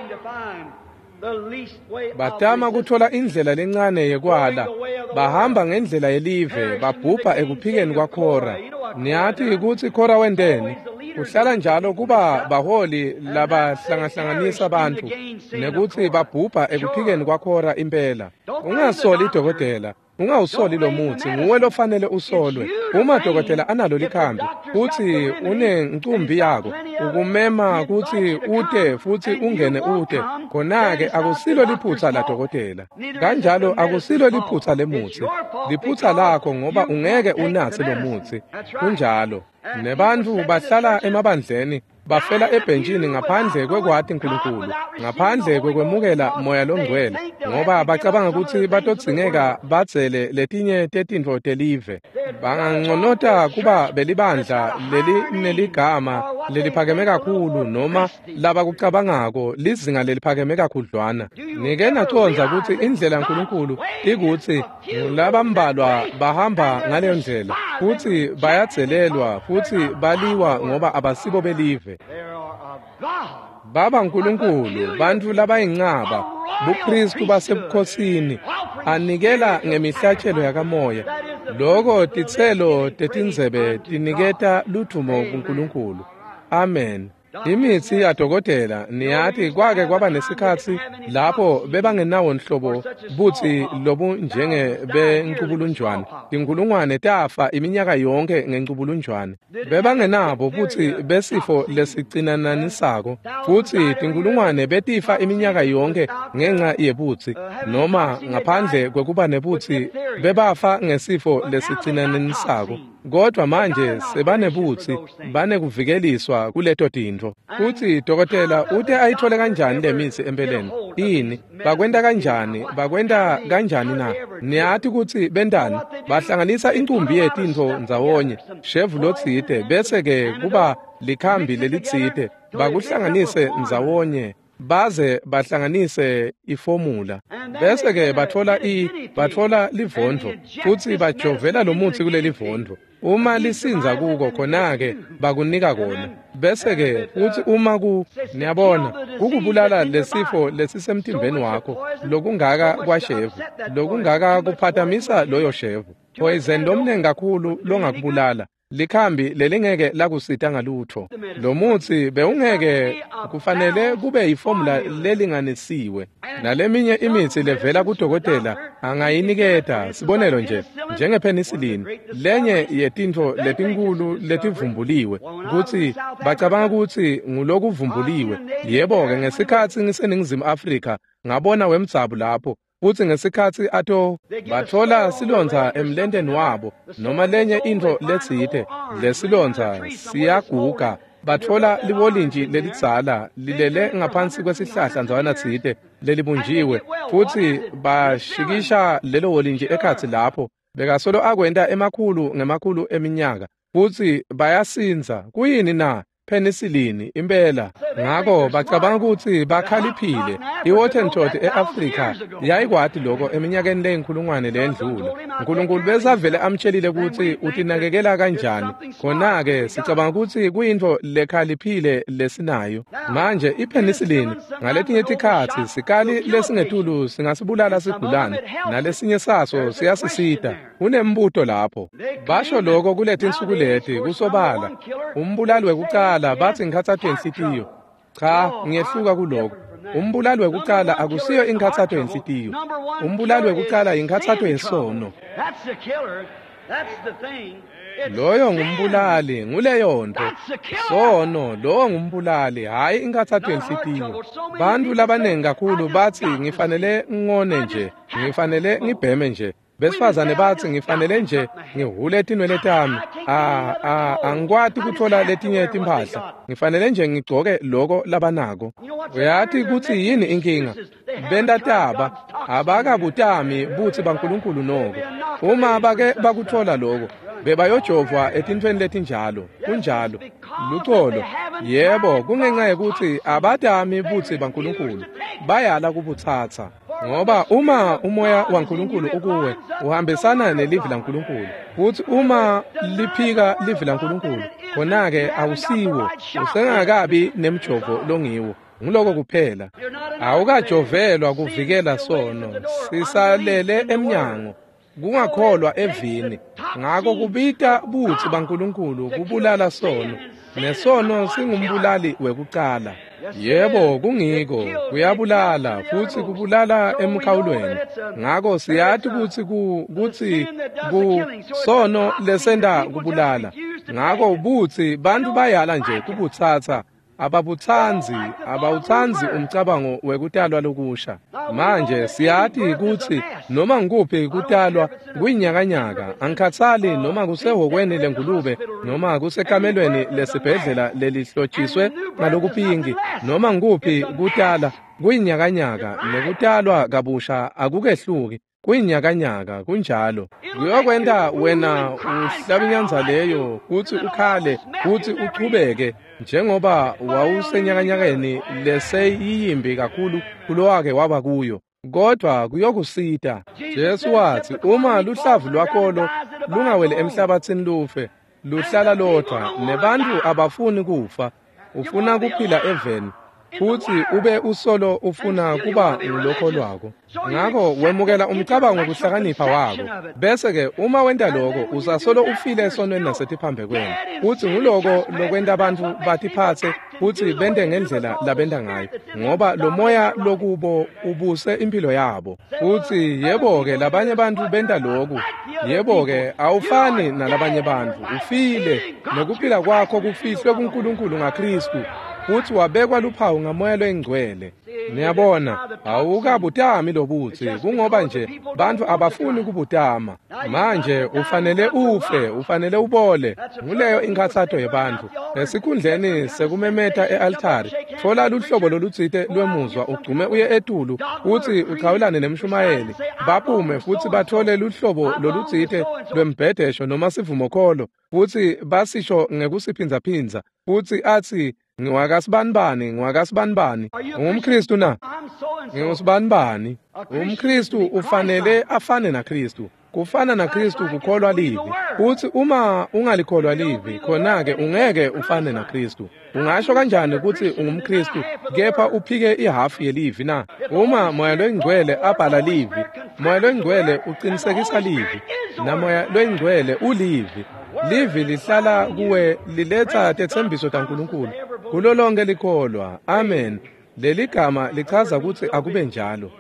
batama kuthola indlela lencane yekwala bahamba ngendlela yelive babhubha ekuphikeni kwaKhora niyathi ukuthi Khora wendeni kuhlala njalo kuba baholi labahlangahlanganisa abantu nekuthi babhubha ekuphikeni kwaKhora impela ungasoli idokotela ungawusoli lo muthi nguwe lofanele usolwe uma dokotela analo likhambi futhi unencumbi yako ukumema ukuthi ute futhi ungene ute khona-ke akusilo liphutha la dokotela kanjalo akusilo liphutha lemuthi liphutha lakho ngoba ungeke unathe lo muthi kunjalo nebantu bahlala emabandleni bafela ebhentshini ngaphandle kwekwati uNkulunkulu ngaphandle kwekwemukela moya longcwele ngoba bacabanga ukuthi batodzingeka badzele letinye tetintfo telive bangangconota kuba belibandla neligama leliphakeme kakhulu noma laba kucabangako lizinga leliphakeme kakhudlwana ngike naconza ukuthi indlela kaNkulunkulu ikuthi labambalwa bahamba ngaleyo ndlela futhi bayadzelelwa futhi baliwa ngoba abasibo belive baba uNkulunkulu bantu labayinqaba buKristu basebukhosini anikela ngemihlatshelo yakamoya lokho titselo tetindzebe tiniketa luthumo kuNkulunkulu amen imithi yadokotela niyathi kwake kwaba nesikhathi lapho bebangenawo nhlobo buthi lobu njenge benkubulunjwana inkulungwane tafa iminyaka yonke ngenkubulunjwana bebangenabo buthi besifo lesicinananisako futhi tinkulungwane betifa iminyaka yonke ngenxa yebuthi noma ngaphandle kwekuba nebuthi bebafa ngesifo lesicinananisako kodwa manje sebanebuthi banekuvikeliswa kuleto tintfo futhi dokotela ute ayithole kanjani lemithi empeleni ini bakwenta kanjani na niyathi ukuthi bendani bahlanganisa incumbi yetintfo ndzawonye shevu lotsite bese ke kuba likhambi lelitsite bakuhlanganise ndzawonye baze bahlanganise iformula bese ke bathola livondvo futhi bajovela lo muthi kuleli vondvo uma lisinza kuko khona-ke bakunika kona bese ke futhi uma niyabona ukubulala lesifo lesisemtimbeni wakho lokungaka kwashevu lokungaka kuphathamisa loyo shevu poison lomnengi kakhulu longakubulala likhambi lelingeke lakusita ngalutho lo muthi beungeke kufanele kube yiformula lelinganisiwe naleminye imithi levela kudokotela angayiniketa sibonelo nje njengepenicillin lenye yetintfo letinkulu letivumbuliwe ukuthi bacabanga ukuthi ngulokuvumbuliwe yebo-ke ngesikhathi ngiseningizimu Afrika ngabona wemdzabu lapho futhi ngesikhathi bathola silonza emlendeni wabo noma lenye into letsite lesilonza siyaguga bathola liwolinji lelidzala lilele ngaphansi kwesihlahla ndzwana tsite lelibunjiwe futhi bashikisha lelo wolinji ekhatsi lapho bekasolo akwenta ngemakhulu eminyaka futhi bayasinza kuyini na penicillin impela ngakho bacabanga ukuthi bakhaliphile iWattentot eAfrika yayikwati lokho eminyakeni leyinkulungwane lendlule uNkulunkulu besavele amtshelile ukuthi utinakekela kanjani khona-ke sicabanga ukuthi kuyinto lekhaliphile lesinayo manje ipenicillin ngaletinye tikhathi sikali lesingetulu singasibulala sigulane nalesinye saso siyasisita unembuto lapho basho lokho kuletinsuku leti kusobala umbulali wekucala bathi ngikhathathe inhlitiyo cha ngiyehluka kuloko umbulali wekuqala akusiyo inkathatho yenhlitiyo. Umbulali wekuqala inkathatho yesono. Loyo ngumbulali nguleyo nto. Sono lo ngumbulali hayi inkathatho yenhlitiyo. Bantu labanengi kakhulu bathi ngifanele ngone nje, ngifanele ngibheme nje. Besifazane bathi ngifanele nje ngihule etinwele tami. Angikwati ukuthola letinye impahla. Ngifanele nje ngigcoke lokho labanako. Uyathi kuthi yini inkinga? Bendataba abakabutami buthi baNkulunkulu noko. Uma bake bakuthola lokho bebayojovwa etintweni letinjalo. Kunjalo. Luxolo. Yebo, kungenxa ukuthi abatami buthi baNkulunkulu bayala kubuthatha. Ngoba uma umoya waNkulunkulu ukuwe uhambisana nelivi laNkulunkulu, futhi uma liphika livi laNkulunkulu, khona ke awusiwo, usengakabi nemjovo longiwo. Ngiloko kuphela. Awukajovelwa kuvikela sono. Sisalele emnyango. Kungakholwa evini. Ngakho kubita buthi baNkulunkulu kubulala sono. Nesono singumbulali wekuqala. Yebo kungiko kuyabulala futhi kubulala emkhawulweni. Ngakho siyathi ukuthi sono lesenda kubulala. Ngakho ubuthi bantu bayala nje kubuthatha abawuthanzi umcabango wekutalwa lokusha. Manje siyathi ukuthi noma ngikuphi kutalwa kuyinyakanyaka, angikhathali noma kusehokweni lengulube noma kusekamelweni lesibhedlela lelihlotshiswe ngalokupingi, noma ngikuphi kutala kuyinyakanyaka, nekutalwa kabusha akukehluki. Kuyinyakanyaka kunjalo. Kuyokwenda wena uhlaba inyanza leyo kuthi ukhale kuthi uchubeke njengoba wawusenyakanyakeni leseyiyimbi kakhulu kulowake waba kuyo. Kodwa kuyokusita. Jesu wathi uma luhlavu lwakholo lungawele emhlabathini lufe, luhlala lodwa, nebantu abafuni kufa, ufuna kuphila eveni. Futhi ube usolo ufuna kuba ngilokho lwako. Ngakho wemukela umcabango wokuhlakanipha wako. Bese ke uma wenda lokho uzasolo ufile esonweni nasetiphambe kwenu. Futhi nguloko lokwenda abantu batiphathe futhi bende ngendlela labenda ngayo. Ngoba lo moya lokubo ubuse impilo yabo. Futhi yebo ke labanye abantu benda lokho. Yebo ke awufani nalabanye abantu. Ufile nokuphila kwakho kufihlwe kuNkulunkulu ngaKristu. Futhi wabekwa luphawu ngamoya lwengcwele. Niyabona, awukabutami lobuthi, kungoba nje bantu abafuni kubutama. Manje ufanele ufe, ufanele ubole. Nguleyo inkathatho yebantu. Esikhundleni sekumemeta e-altari, thola luhlobo lolutsite lwemuzwa, ugcume uye etulu, futhi uqhawulane nemshumayeli. Baphume futhi bathole luhlobo lolutsite lwembhedesho noma sivumokholo, futhi basisho ngekusiphindza-phindza, futhi athi ngiwakasibanibani, ungumKristu na? Ngingusibanibani. UmKristu ufanele afane naKristu. Kufana naKristu kukholwa livi. Futhi uma ungalikholwa livi, khona-ke ungeke ufane naKristu. Ungasho kanjani ukuthi ungumKristu kepha uphike ihafu yelivi na? Uma moya lwengcwele abhala livi, moya lwengcwele uqinisekisa livi, na moya lwengcwele ulivi. Livi lihlala kuwe liletha tethembiso taNkulunkulu kulo lonke likholwa. Amen. Leli gama lichaza ukuthi akube njalo.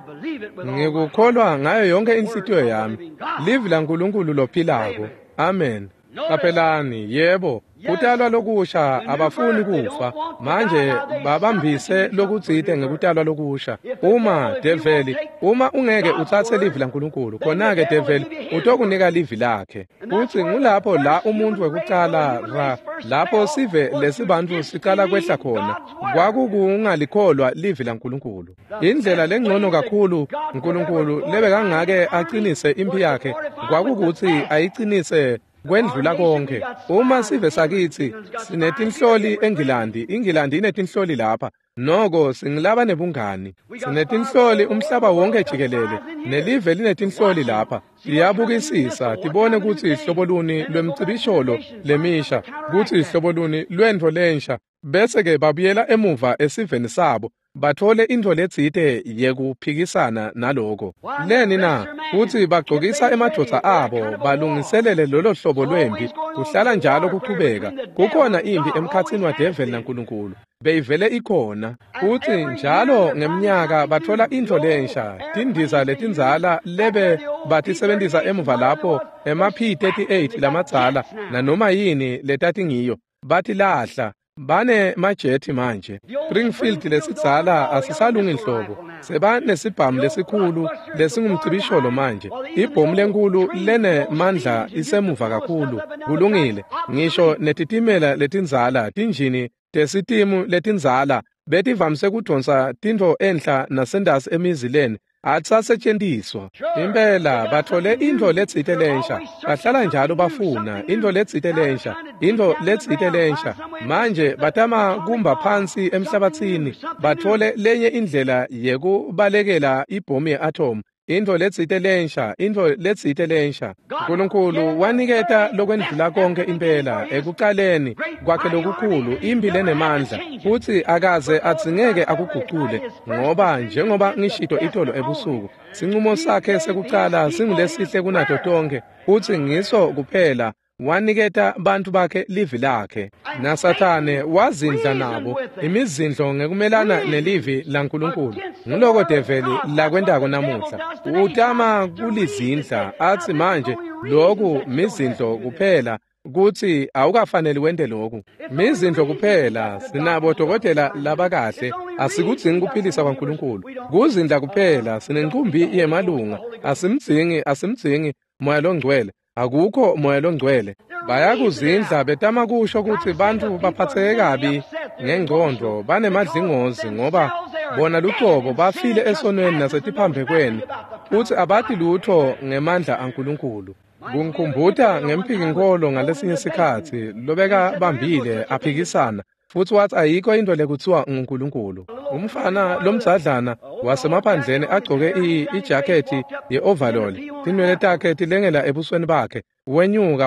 Ngikukholwa ngayo yonke inhlitiyo yami. Livi laNkulunkulu lophilako. Amen. Qaphelani, yebo, kutalwa lokusha abafuni kufa. Manje babambise lokutsite ngekutalwa lokusha. Uma ungeke uthathe livi laNkulunkulu, khona-ke develi utokunika livi lakhe. Futhi ngulapho la umuntu wekuqala lapho sive lesibantu siqala kwehla khona, kwakungalikholwa livi laNkulunkulu. Indlela lengcono kakhulu uNkulunkulu lebekangake aqinise impi yakhe kwakukuthi ayiqinise kwendlula konke. Uma sive sakithi sinetinhloli eNgilandi, iNgilandi inetinhloli lapha, noko singilaba nebungani. Sinetinhloli umhlaba wonke jikelele, nelive linetinhloli lapha. Siyabukisisa tibone ukuthi ihlobo luni lwemcibisholo lemisha, ukuthi ihlobo luni lwendvo lensha. Bese ke babuyela emuva esiveni sabo, bathole into letsite yekuphikisana naloko. Leni na uthi bagqokisa emadoda abo balungiselele lolo hlobo lwempi kuhlala njalo kuqhubeka. Kukhona impi emkhathini waDevil naNkulunkulu. Beyivele ikhona uthi njalo ngeminyaka bathola into lensha tindiza letinzala lebe batisebenzisa emuva lapho ema-P38 lamadzala nanoma yini letati ngiyo bathi lahla bane majethi manje. Springfield lesidzala asisalungi inhlobo sebanesibhamu lesikhulu lesingumcibisholo manje. Ibhomu lenkulu lene mandla isemuva kakhulu. Kulungile ngisho netitimela letinzala tinjini tesitimu letinzala betivamise kudonsa tinto enhla nasendasi emizileni atsasetshenziswa. Impela bathole into letsite lensha bahlala njalo bafuna into letsite lensha into letsite lensha manje batama kumba phansi emhlabathini bathole lenye indlela yekubalekela ibhomu ye-atom. Into letsite lensha into letsite lensha uNkulunkulu waniketa lokwendlula konke impela ekuqaleni kwakhe lokukhulu impi lenemandla futhi akaze atsingeke akuguqule ngoba njengoba ngishito itolo ebusuku sinqumo sakhe sekuqala singulesihle kunato tonke futhi ngiso kuphela waniketa bantu bakhe livi lakhe naSathane wazindla nabo imizindlo ngekumelana nelivi laNkulunkulu. Ngiloko Devil lakwendako namuhla utama kulizindla athi manje lokhu mizindlo kuphela kuthi awukafanele wende lokhu mizindlo kuphela. Sinabo dokotela labakahle asikudzingi kuphilisa kwaNkulunkulu kuzindla kuphela. Sinenqumbi yemalunga asimdzingi moya longcwele. Akukho moya longcwele bayakuzindla betama kusho ukuthi bantu baphatheke kabi ngengqondo banemadlingozi ngoba bona luqobo bafile esonweni nasetiphambekweni futhi abathi lutho ngemandla aNkulunkulu. Kungikhumbuta ngemphikinkolo ngalesinye isikhathi lobeka bambile aphikisana futhi wathi ayikho into lekuthiwa uNkulunkulu. Umfana lomdzadlana wasemaphandleni agcoke ijakhethi ye-overall tinwele takhe tilengela ebusweni bakhe wenyuka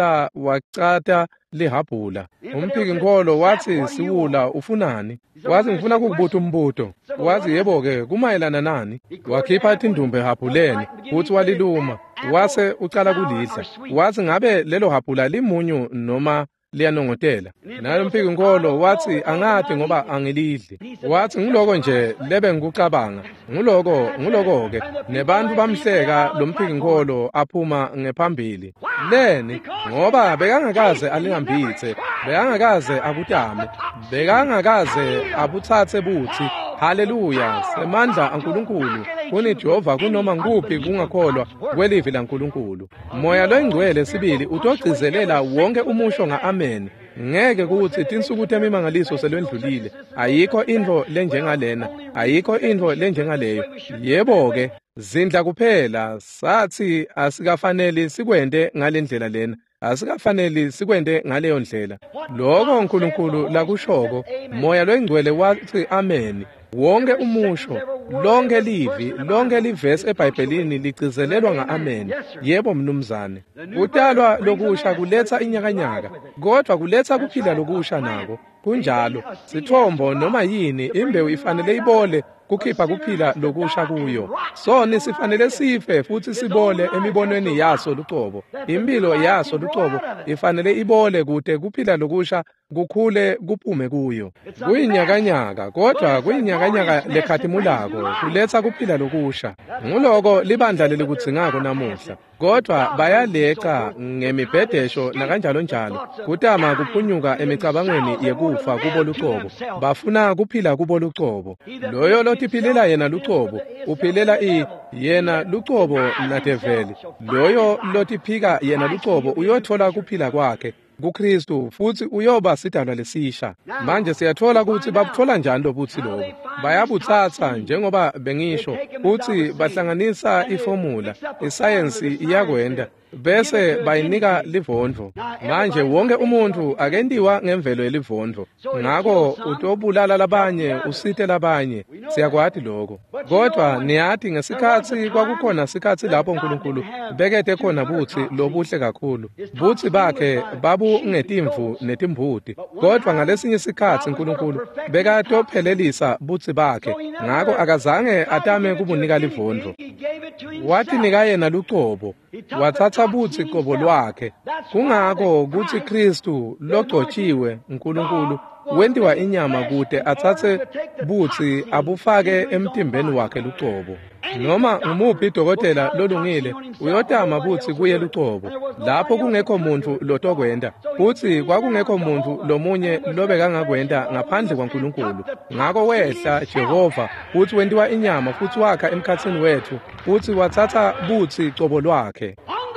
wacata lihabhula. Umphikinkolo wathi siwula ufunani? Wathi ngifuna kukubuta umbuto. Wathi yebo-ke kumayelana nani? Wakhipha tindumbe habhuleni futhi waliluma wase ucala kulidla. Wathi ngabe lelo habhula limunyu noma liyanongotela. Naye umphikinkolo wathi angathi ngoba angilidli. Wathi ngiloko nje lebe ngikucabanga ngiloko-ke nebantu bamhleka lo mphikinkolo aphuma ngephambili. Leni ngoba bekangakaze alingambitse bekangakaze akutame bekangakaze abuthathe buthi haleluya semandla aNkulunkulu kunijova kunoma nguphi kungakholwa kwelivi laNkulunkulu. Moya loyingcwele sibili utogcizelela wonke umusho nga-amen. Ngeke kuthi tinsuku temimangaliso selwendlulile ayikho into lenjengalena ayikho into lenjengaleyo. Yebo-ke zindla kuphela sathi asikafanele sikwende ngalendlela lena asikafanele sikwende ngaleyo ndlela. Lokho uNkulunkulu lakushoko moya loyingcwele wathi amen. Wonke umusho lonke livi lonke livesi eBhayibhelini ligcizelelwa nga-amen. Yebo mnumzane kutalwa lokusha kuletha inyakanyaka kodwa kuletha kuphila lokusha nako kunjalo. Sithombo noma yini imbewu ifanele ibole kukhipha kuphila lokusha kuyo. Sona sifanele sife futhi sibole emibonweni yaso luqobo. Impilo yaso luqobo ifanele ibole kude kuphila lokusha kukhule kuphume kuyo. Kuyinyakanyaka kodwa kuyinyakanyaka lekhathimulako kuletha kuphila lokusha. Nguloko libandla lelikudzingako namuhla kodwa bayaleqa ngemibhedesho nakanjalo njalo kutama kuphunyuka emicabangweni yekufa kubo luqobo bafuna kuphila kubo luqobo. Loyo lotiphilela yena luqobo uphilela yena luqobo naDevil. Loyo lotiphika yena luqobo uyothola kuphila kwakhe kuKristu futhi uyoba sidalwa lesisha. Manje siyathola ukuthi babuthola njani lobuthi lobo. Bayabuthatha njengoba bengisho futhi bahlanganisa iformula isayensi iyakwenda bese bayinika livondvo. Manje wonke umuntu akentiwa ngemvelo yelivondvo, ngako utobulala labanye usite labanye, siyakwati lokho. Kodwa niyathi ngesikhathi kwakukhona sikhathi lapho uNkulunkulu bekethe khona buthi lobuhle kakhulu, buthi bakhe babungetimvu netimbuti. Kodwa ngalesinye isikhathi uNkulunkulu bekatophelelisa buthi bakhe, ngako akazange atame kubunika livondvo. Wathi nika yena luqobo, wathatha buthi qobo lwakhe. Kungako kuthi Kristu logcotshiwe uNkulunkulu wendiwa inyama kude athathe buthi abufake emtimbeni wakhe luqobo. Noma ngumuphi idokotela lolungile uyotama buthi kuye luqobo, lapho kungekho muntu lotokwenda, futhi kwakungekho muntu lomunye lobekangakwenza ngaphandle kwaNkulunkulu. Ngako wehla Jehova futhi wendiwa inyama futhi wakha emkhathini wethu, futhi wathatha buthi qobo lwakhe.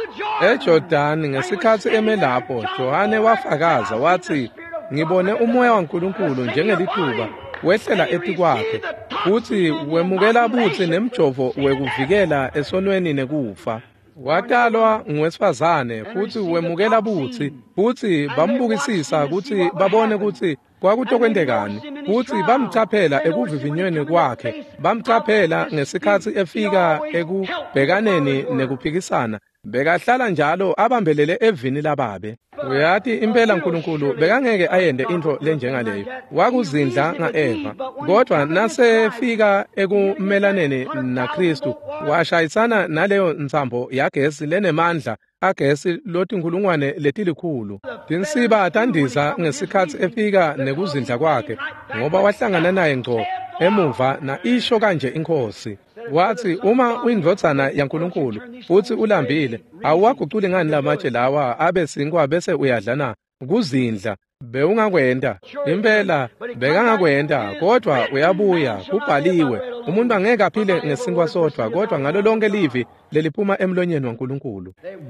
EJordani ngesikhathi eme lapho, Johane wafakaza wathi, ngibone umoya waNkulunkulu njengelithuba wehlela etikwakhe, futhi wemukela buthi nemjovo wekuvikela esonweni nekufa. Watalwa ngowesifazane futhi wemukela buthi, futhi bambukisisa ukuthi babone ukuthi kwakutokwendekani, futhi bamchaphela ekuvivinyweni kwakhe, bamchaphela ngesikhathi efika ekubhekaneni nekuphikisana. Bekahlala njalo abambelele evini lababe. Uyathi impela uNkulunkulu bekangeke ayende into lenjengaleyo, wakuzindla nga-Eva. Kodwa nasefika ekumelaneni naKristu, washayisana naleyo nsambo yagesi lenemandla agesi lotinkulungwane letilikhulu. Tinsiba tandiza ngesikhathi efika nekuzindla kwakhe, ngoba wahlangana naye ngco emuva na isho kanje inkosi. Wathi uma uyindvodzana yaNkulunkulu futhi ulambile, awuwaguculi ngani lamatshe lawa abe sinkwa bese uyadla na? Kuzindla bewungakwenda. Impela bekangakwenda, kodwa uyabuya kubhaliwe, umuntu angeke aphile ngesinkwa sodwa kodwa ngalo lonke livi leliphuma emlonyeni waNkulunkulu.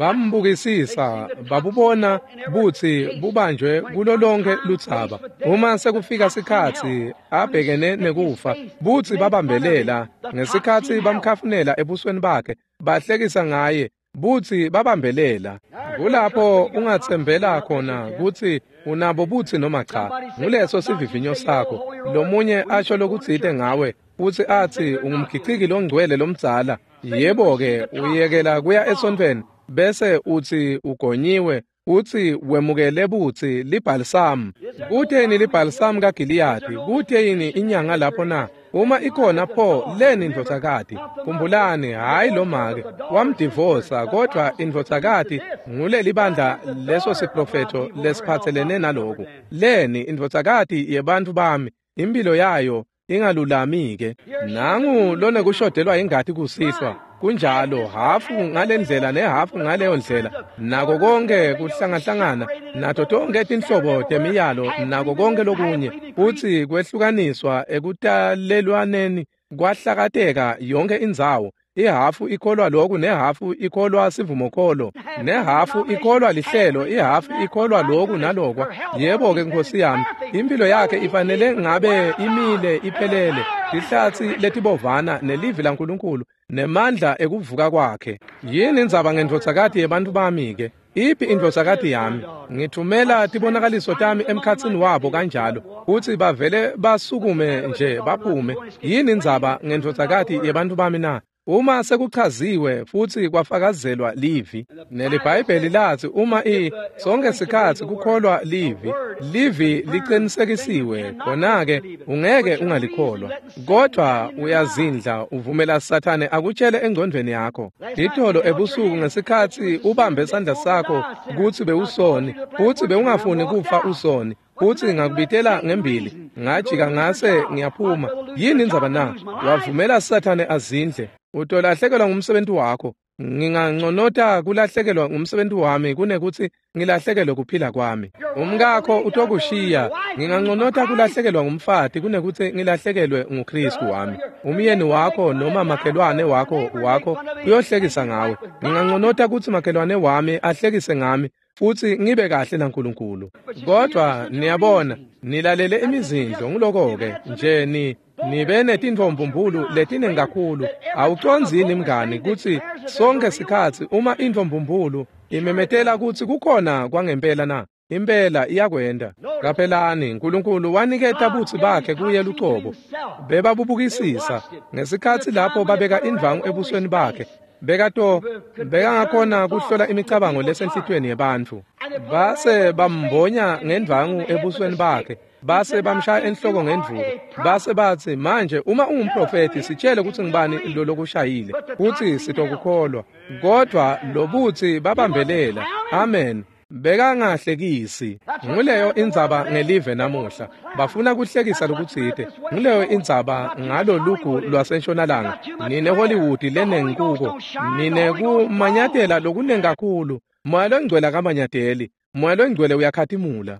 Bambukisisa babubona buthi bubanjwe kulo lonke luthaba. Uma sekufika sikhathi abhekene nekufa, buthi babambelela ngesikhathi bamkhafunela ebusweni bakhe, bahlekisa ngaye, buthi babambelela. Kulapho ungathembela khona kuthi unabo buthi noma cha, nguleso sivivinyo sakho. Lomunye asho lokuthite ngawe, futhi athi ungumkhiciki longcwele lomdzala. Yebo-ke uyekela kuya esontweni, bese uthi ugonyiwe, uthi wemukele buthi libhalisamu. Kutheni libhalisamu kaGiliyadi? Kutheni inyanga lapho na? Uma ikhona pho leni indvodzakati, kumbulani hayi lo make wamdivosa, kodwa indvodzakati nguleli bandla leso siprofeto lesiphathelene naloku. Leni indvodzakati yebantu bami, impilo yayo ingalulami-ke. Nangu lona kushodelwa ingadi kusihlwa, kunjalo hafu ngalendlela nehafu ngaleyo ndlela, nako konke kuhlangahlangana, nato tonke tinhlobo temiyalo, nako konke lokunye, futhi kwehlukaniswa ekutalelwaneni kwahlakateka yonke indzawo. Ihafu ikholwa lokhu, nehafu ikholwa sivumokholo, nehafu ikholwa lihlelo, ihafu ikholwa lokhu nalokwa. Yebo-ke Nkosi yami, impilo yakhe ifanele ngabe imile iphelele, ihlathi letibovana nelivi laNkulunkulu nemandla ekuvuka kwakhe. Yini indzaba ngendvodzakati yebantu bami-ke? Iphi indvodzakati yami? Ngithumela tibonakaliso tami emkhatsini wabo kanjalo, kuthi bavele basukume nje baphume. Yini indzaba ngendvodzakati yebantu bami na? Uma sekuchaziwe futhi kwafakazelwa livi, nelibhayibheli lathi uma sonke sikhathi kukholwa livi liqinisekisiwe, khona-ke ungeke ungalikholwa. Kodwa uyazindla uvumela Sathane akutshele engqondweni yakho. Itolo ebusuku ngesikhathi ubambe isandla sakho kuthi bewusoni, futhi bewungafuni kufa usoni, futhi ngakubitela ngembili, ngajika ngase ngiyaphuma. Yini indzaba na? Wavumela Sathane azindle. Utolahlekelwa ngumsebenzi wakho. Ngingangconota kulahlekelwa ngumsebenzi wami kunekuthi ngilahlekelwe kuphila kwami. Umkakho utokushiya, ngingangconota kulahlekelwa ngumfati kunekuthi ngilahlekelwe nguKristu wami. Umyeni wakho noma makhelwane wakho uyohlekisa ngawe. Ngingangconota ukuthi makhelwane wami ahlekise ngami, futhi ngibe kahle naNkulunkulu. Kodwa niyabona, nilalele imizindlo nguloko-ke nje nibe netintfombumbulu letiningi kakhulu. Awuconzini mngani kuthi sonke sikhathi uma intfombumbulu imemetela ukuthi kukhona kwangempela na. Impela iyakwenda. Kaphelani uNkulunkulu waniketa buthi bakhe kuye luqobo. Bebabubukisisa ngesikhathi lapho babeka indvangu ebusweni bakhe. Ngakhona kuhlola imicabango lesenhlitweni yabantu. Base bambonya ngendvangu ebusweni bakhe. Base bamshaya enhloko ngendvuku. Base bathi manje uma ungumprofeti sitshele ukuthi ngibani lo lokushayile. Uthi sitokukholwa. Kodwa lobuthi babambelela. Amen. Bekangahlekisi. Nguleyo indzaba ngelive namuhla. Bafuna kuhlekisa lokuthide. Nguleyo indzaba ngalo lugu lwasentshonalanga. Nine Hollywood lenenkuko. Nine kumanyatela lokunengi kakhulu. Moya longcwele kamanyateli. Moya longcwele uyakhathimula.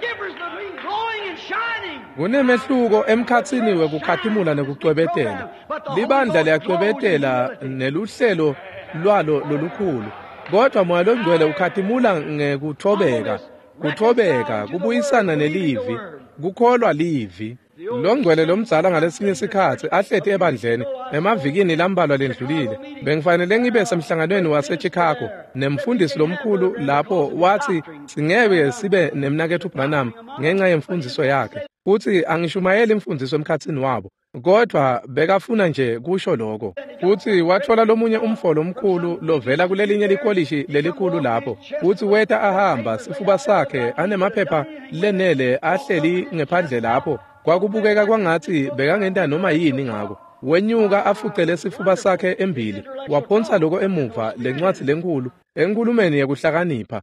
Kunemehluko emkhatsini wekukhathimula nekucwebetela. Libandla liyacwebetela neluhlelo lwalo lolukhulu. Kodwa moya longcwele ukhathimula ngekuthobeka. Kuthobeka kubuyisana nelivi, kukholwa livi. Longcwele lomdzala ngalesinye isikhathi ahlethe ebandleni emavikini lambalwa lendlulile. Bengifanele ngibe semhlanganweni waseChicago nemfundisi lomkhulu lapho wathi singeke sibe nemnakethu Branham ngenxa yemfundiso yakhe. Futhi angishumayeli imfundiso emkhatsini wabo. Kodwa bekafuna nje kusho lokho. Futhi wathola lomunye umfolo omkhulu lovela kulelinye likolishi lelikhulu lapho. Futhi weta ahamba sifuba sakhe anemaphepha lenele ahleli ngephandle lapho. Kwakubukeka kwangathi bekangenta noma yini ngako. Wenyuka afucele sifuba sakhe embili. Waphonsa lokho emuva lencwadi lenkulu enkulumeni yekuhlakanipha.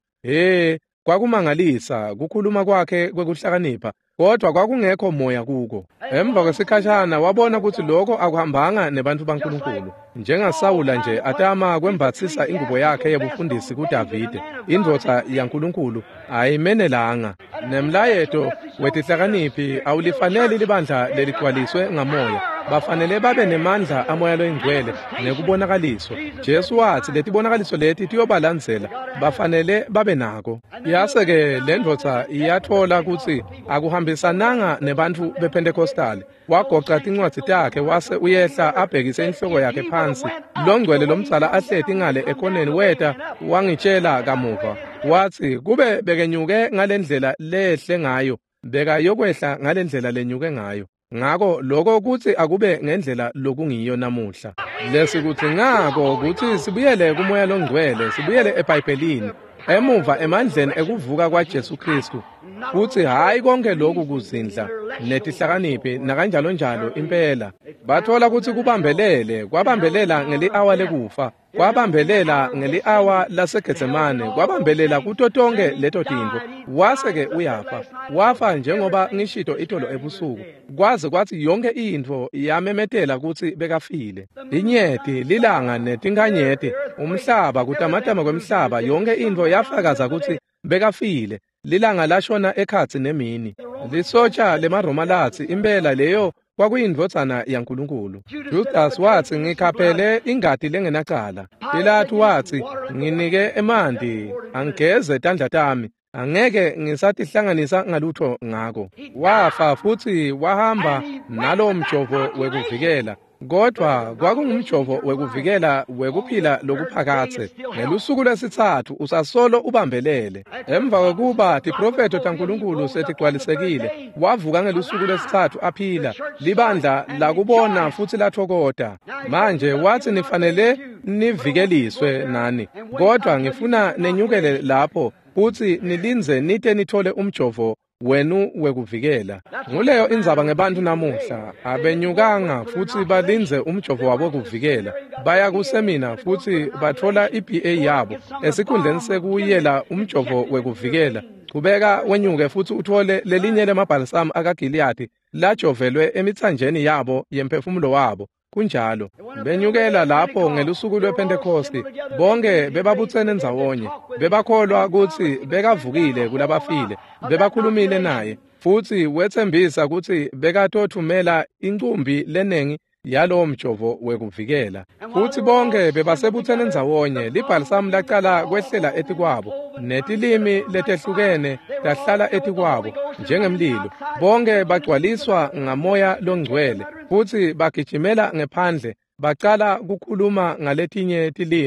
Kwakumangalisa kukhuluma kwakhe kwekuhlakanipha. Kodwa kwakungekho moya kuko. Emva kwesikhashana wabona ukuthi lokho akuhambanga nebantu baNkulunkulu. NjengaSawula nje atama kwembathisa ingubo yakhe yebufundisi kuDavide. Indvodza yaNkulunkulu ayimenelanga. Nemlayeto wetihlakaniphi awulifanele libandla leligcwaliswe ngamoya. Bafanele babe nemandla amoya loyingcwele nekubonakaliswa. Jesu wathi letibonakaliso leti tiyobalandzela bafanele babe nako. Yase-ke lendvodza iyathola ukuthi akuhambisananga nebantu bePentekostali. Wagoqa tincwadzi takhe wase uyehla abhekise inhloko yakhe phansi. Longcwele lomdzala ahlethi ngale ekhoneni weta wangitshela kamuva. Wathi kube bekenyuke ngalendlela lehle ngayo, bekayokwehla ngalendlela lenyuke ngayo. Ngako lokho kuthi akube ngendlela lokungiyo namuhla. Lesikuthi ngako kuthi sibuyele kumoya longcwele, sibuyele eBhayibhelini, emuva emandleni ekuvuka kwaJesu Kristu. Futhi hayi konke lokhu kuzindla netihlakaniphi nakanjalo njalo impela. Bathola ukuthi kubambelele, kwabambelela ngeli-hour lekufa, kwabambelela ngeli-hour laseGetsemane, kwabambelela kuto tonke leto tintfo. Wase-ke uyafa. Wafa njengoba ngishito itolo ebusuku. Kwaze kwathi yonke intfo yamemetela ukuthi bekafile. Inyeti, lilanga netinkhanyeti, umhlaba kutamatama kwemhlaba, yonke intfo yafakaza ukuthi bekafile. Lilanga lashona ekhatsi nemini. Lisotsha lemaroma lathi impela leyo kwakuyindvodzana yaNkulunkulu. Judas wathi ngikhaphele ingadi lengenacala. Pilato wathi nginike emanti angigeze tandla tami. Angeke ngisatihlanganisa ngalutho ngako. Wafa futhi wahamba nalo mjovo wekuvikela. Kodwa kwakungumjovo wekuvikela wekuphila lokuphakathe. Ngelusuku lwesithathu usasolo ubambelele. Emva kokuba tiprofeto taNkulunkulu setigcwalisekile, wavuka ngelusuku lwesithathu aphila. Libandla lakubona futhi lathokoda. Manje wathi nifanele nivikeliswe nani. Kodwa ngifuna nenyukele lapho futhi nilinze nite nithole umjovo wenu wekuvikela. Nguleyo indzaba ngebantu namuhla. Abenyukanga futhi balinze umjovo wabo wekuvikela. Baya kusemina futhi bathola iBA yabo esikhundleni sekuyela umjovo wekuvikela. Kubeka wenyuke futhi uthole lelinye lemabhalisamu akaGiliyadi lajovelwe emithanjeni yabo yemphefumulo wabo. Kunjalo benyukela lapho ngelusuku lwePentekosti bonke bebabuthene ndzawonye, bebakholwa ukuthi bekavukile kulabafile, bebakhulumile naye futhi wethembisa ukuthi bekatothumela incumbi lenengi yalo mjovo wekuvikela. Futhi bonke bebasebuthene ndzawonye, libhalisamu laqala kwehlela etikwabo, netilimi letehlukene tahlala etikwabo njengemlilo. Bonke bagcwaliswa ngamoya longcwele futhi bagijimela ngephandle, baqala kukhuluma ngaletinye tilimi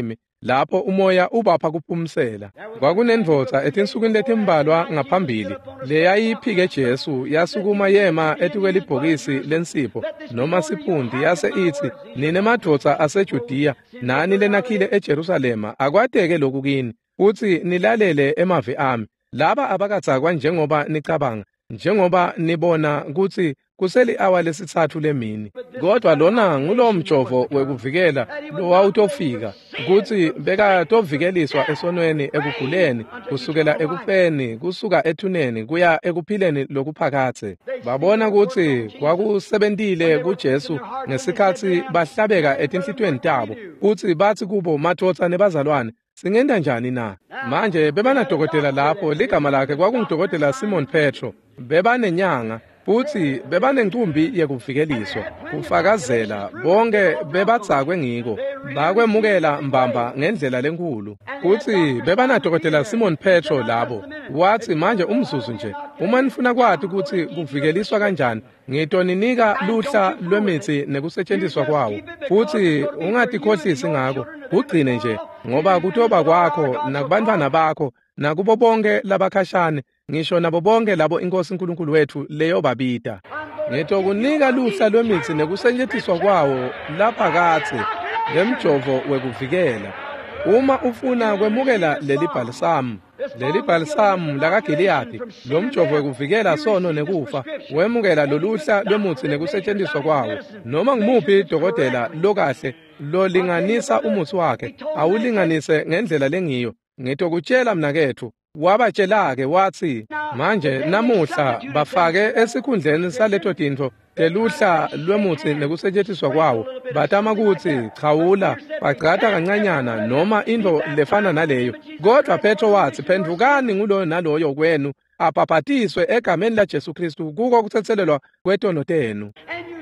lapho umoya ubapha kuphumsela. Kwakunendvodza ethi ensukwini letimbalwa ngaphambili leyayiphike Jesu yasukuma yema ethi kwelibhokisi lensipho noma siphundi yase ithi, nine madvodza aseJudiya nani lenakhile eJerusalema akwateke lokhu kini uthi nilalele emavi ami. Laba abakatsakwa njengoba nicabanga, njengoba nibona ukuthi kuseli awa lesithathu lemini. Kodwa lona ngulo mjovo wekuvikela lo wawutofika ukuthi bekatovikeliswa esonweni ekuguleni kusukela ekufeni kusuka ethuneni kuya ekuphileni lokuphakathe. Babona ukuthi kwakusebentile kuJesu ngesikhathi bahlabeka etinhlitweni tabo uthi bathi kubo madvodza nebazalwane, singenda njani na? Manje bebanadokotela lapho, ligama lakhe kwakungudokotela Simon Petro. Bebanenyanga futhi bebanencumbi yekuvikeliswa kufakazela bonke bebatsakwe ngiko bakwemukela mbamba ngendlela lenkulu. Futhi bebanadokotela Simon Petro labo. Wathi manje umzuzu nje, uma nifuna kwathi ukuthi kuvikeliswa kanjani, ngitoninika luhla lwemithi nekusetshenziswa kwawo. Futhi ungatikhohlisi ngako, ugcine nje ngoba kutoba kwakho nakubantwana bakho nakubo bonke labakhashane, ngisho nabo bonke labo iNkosi uNkulunkulu wethu leyo babita. Ngitokunika luhla lwemithi nekusetshenziswa kwawo laphakathe ngemjovo wekuvikela. Uma ufuna kwemukela leli balsam lakaGiliyadi, lo mjovo wekuvikela sono nekufa, wemukela loluhla lwemuthi nekusetshenziswa kwawo. Noma ngimuphi dokotela lokahle lolinganisa umuthi wakhe, awulinganise ngendlela lengiyo. Ngitokutshela mnakethu, wabatshela-ke wathi, manje namuhla bafake esikhundleni saletho tintfo teluhla lwemuthi nekusetshenziswa kwawo, batama kuthi chawula bagcata kancanyana noma into lefana naleyo. Kodwa Petro wathi, phendukani ngulo naloyo kwenu apaphatiswe egameni laJesu Kristu kuko kuthethelelwa kwetono tenu.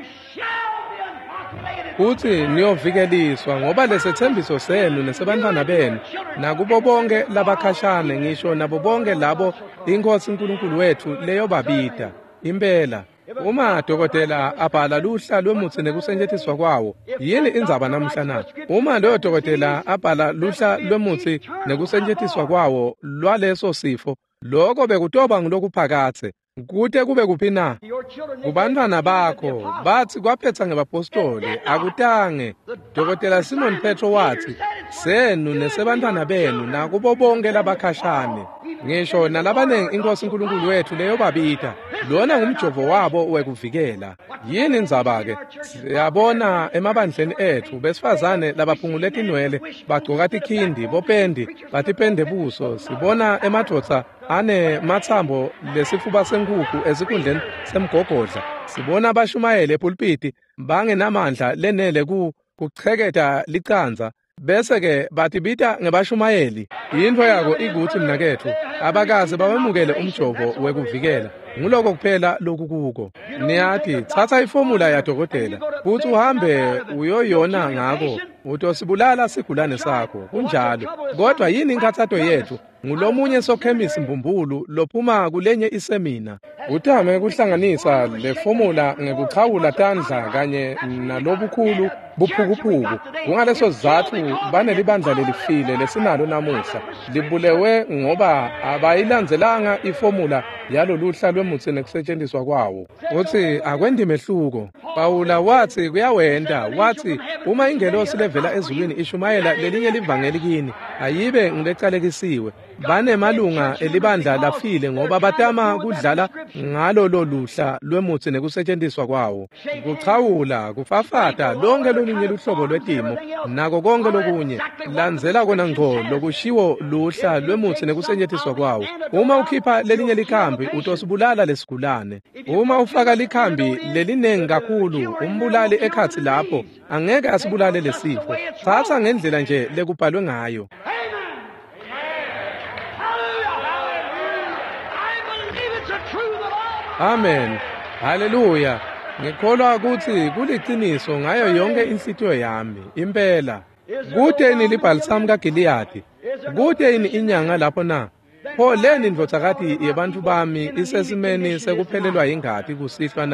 Uthi niyovikeliswa ngoba lesethembiso senu nesebantwana benu nakubo bonke labakhashane, ngisho nabo bonke labo iNkosi uNkulunkulu wethu leyo babita. Impela uma dokotela abhala luhla lwemuthi nekusetshenziswa kwawo, yini indzaba namhla na? Uma loyo dokotela abhala luhla lwemuthi nekusetshenziswa kwawo lwaleso sifo, lokho bekutoba ngilokuphakathe kute kube kuphi na? Kubantwana bakho bathi kwaphetha ngebapostoli akutange. Dokotela Simon Petro wathi, senu nesebantwana benu nakubo bonke labakhashane, ngisho nalabanengi iNkosi uNkulunkulu wethu leyo babita. Lona ngumjovo wabo wekuvikela. Yini indzaba-ke? Siyabona emabandleni ethu besifazane labaphungula tinwele bagcoka tikhindi bopendi batipende buso. Sibona emadvodza ane mathambo lesifuba senkukhu esikhundleni semgogodla. Sibona abashumayeli epulpiti bangenamandla lenele kucheketa licanza, bese-ke batibita ngebashumayeli. Yintfo yako ikuthi mnakethu abakaze bawemukele umjovo wekuvikela. Nguloko kuphela lokhu kuko. Niyathi thatha ifomula yadokotela futhi uhambe uyoyona ngako, utosibulala sigulane sakho. Kunjalo. Kodwa yini inkathato yethu? Ngulomunye sokhemisi mbumbulu lophuma kulenye isemina. Uthame kuhlanganisa le formula ngekuchawula tandla kanye nalobukhulu buphukuphuku. Kungaleso sizathu banelibandla lelifile lesinalo namuhla. Libulewe ngoba abayilandzelanga iformula yalo luhla lwemuthi nekusetshenziswa kwawo. Uthi akwendi mehluko. Pawula wathi kuyawenda, wathi uma ingelosi levela ezulwini ishumayela lelinye livangeli kini, ayibe ngilecalekisiwe. Bane malunga elibandla lafile ngoba batama kudlala ngalo loluhla lwemuthi nekusetshenziswa kwawo. Kuchawula, kufafata lonke lolunye luhlobo lwetimo nako konke lokunye. Landzela kona ngco lokushiwo luhla lwemuthi nekusetshenziswa kwawo. Uma ukhipha lelinye likhambi utosibulala lesigulane. Uma ufaka likhambi lelinengi kakhulu, umbulali ekhathi lapho angeke asibulale lesifo. Thatha ngendlela nje lekubhalwe ngayo. Amen. Hallelujah. Ngikholwa ukuthi kuliciniso ngayo yonke inhlitiyo yami. Impela. Kuteni libhalisamu kaGiliyadi? Kuteni inyanga lapho na? Pho leni ndvodzakati yabantu bami isesimeni sekuphelelwa yingadi kusihlwa na?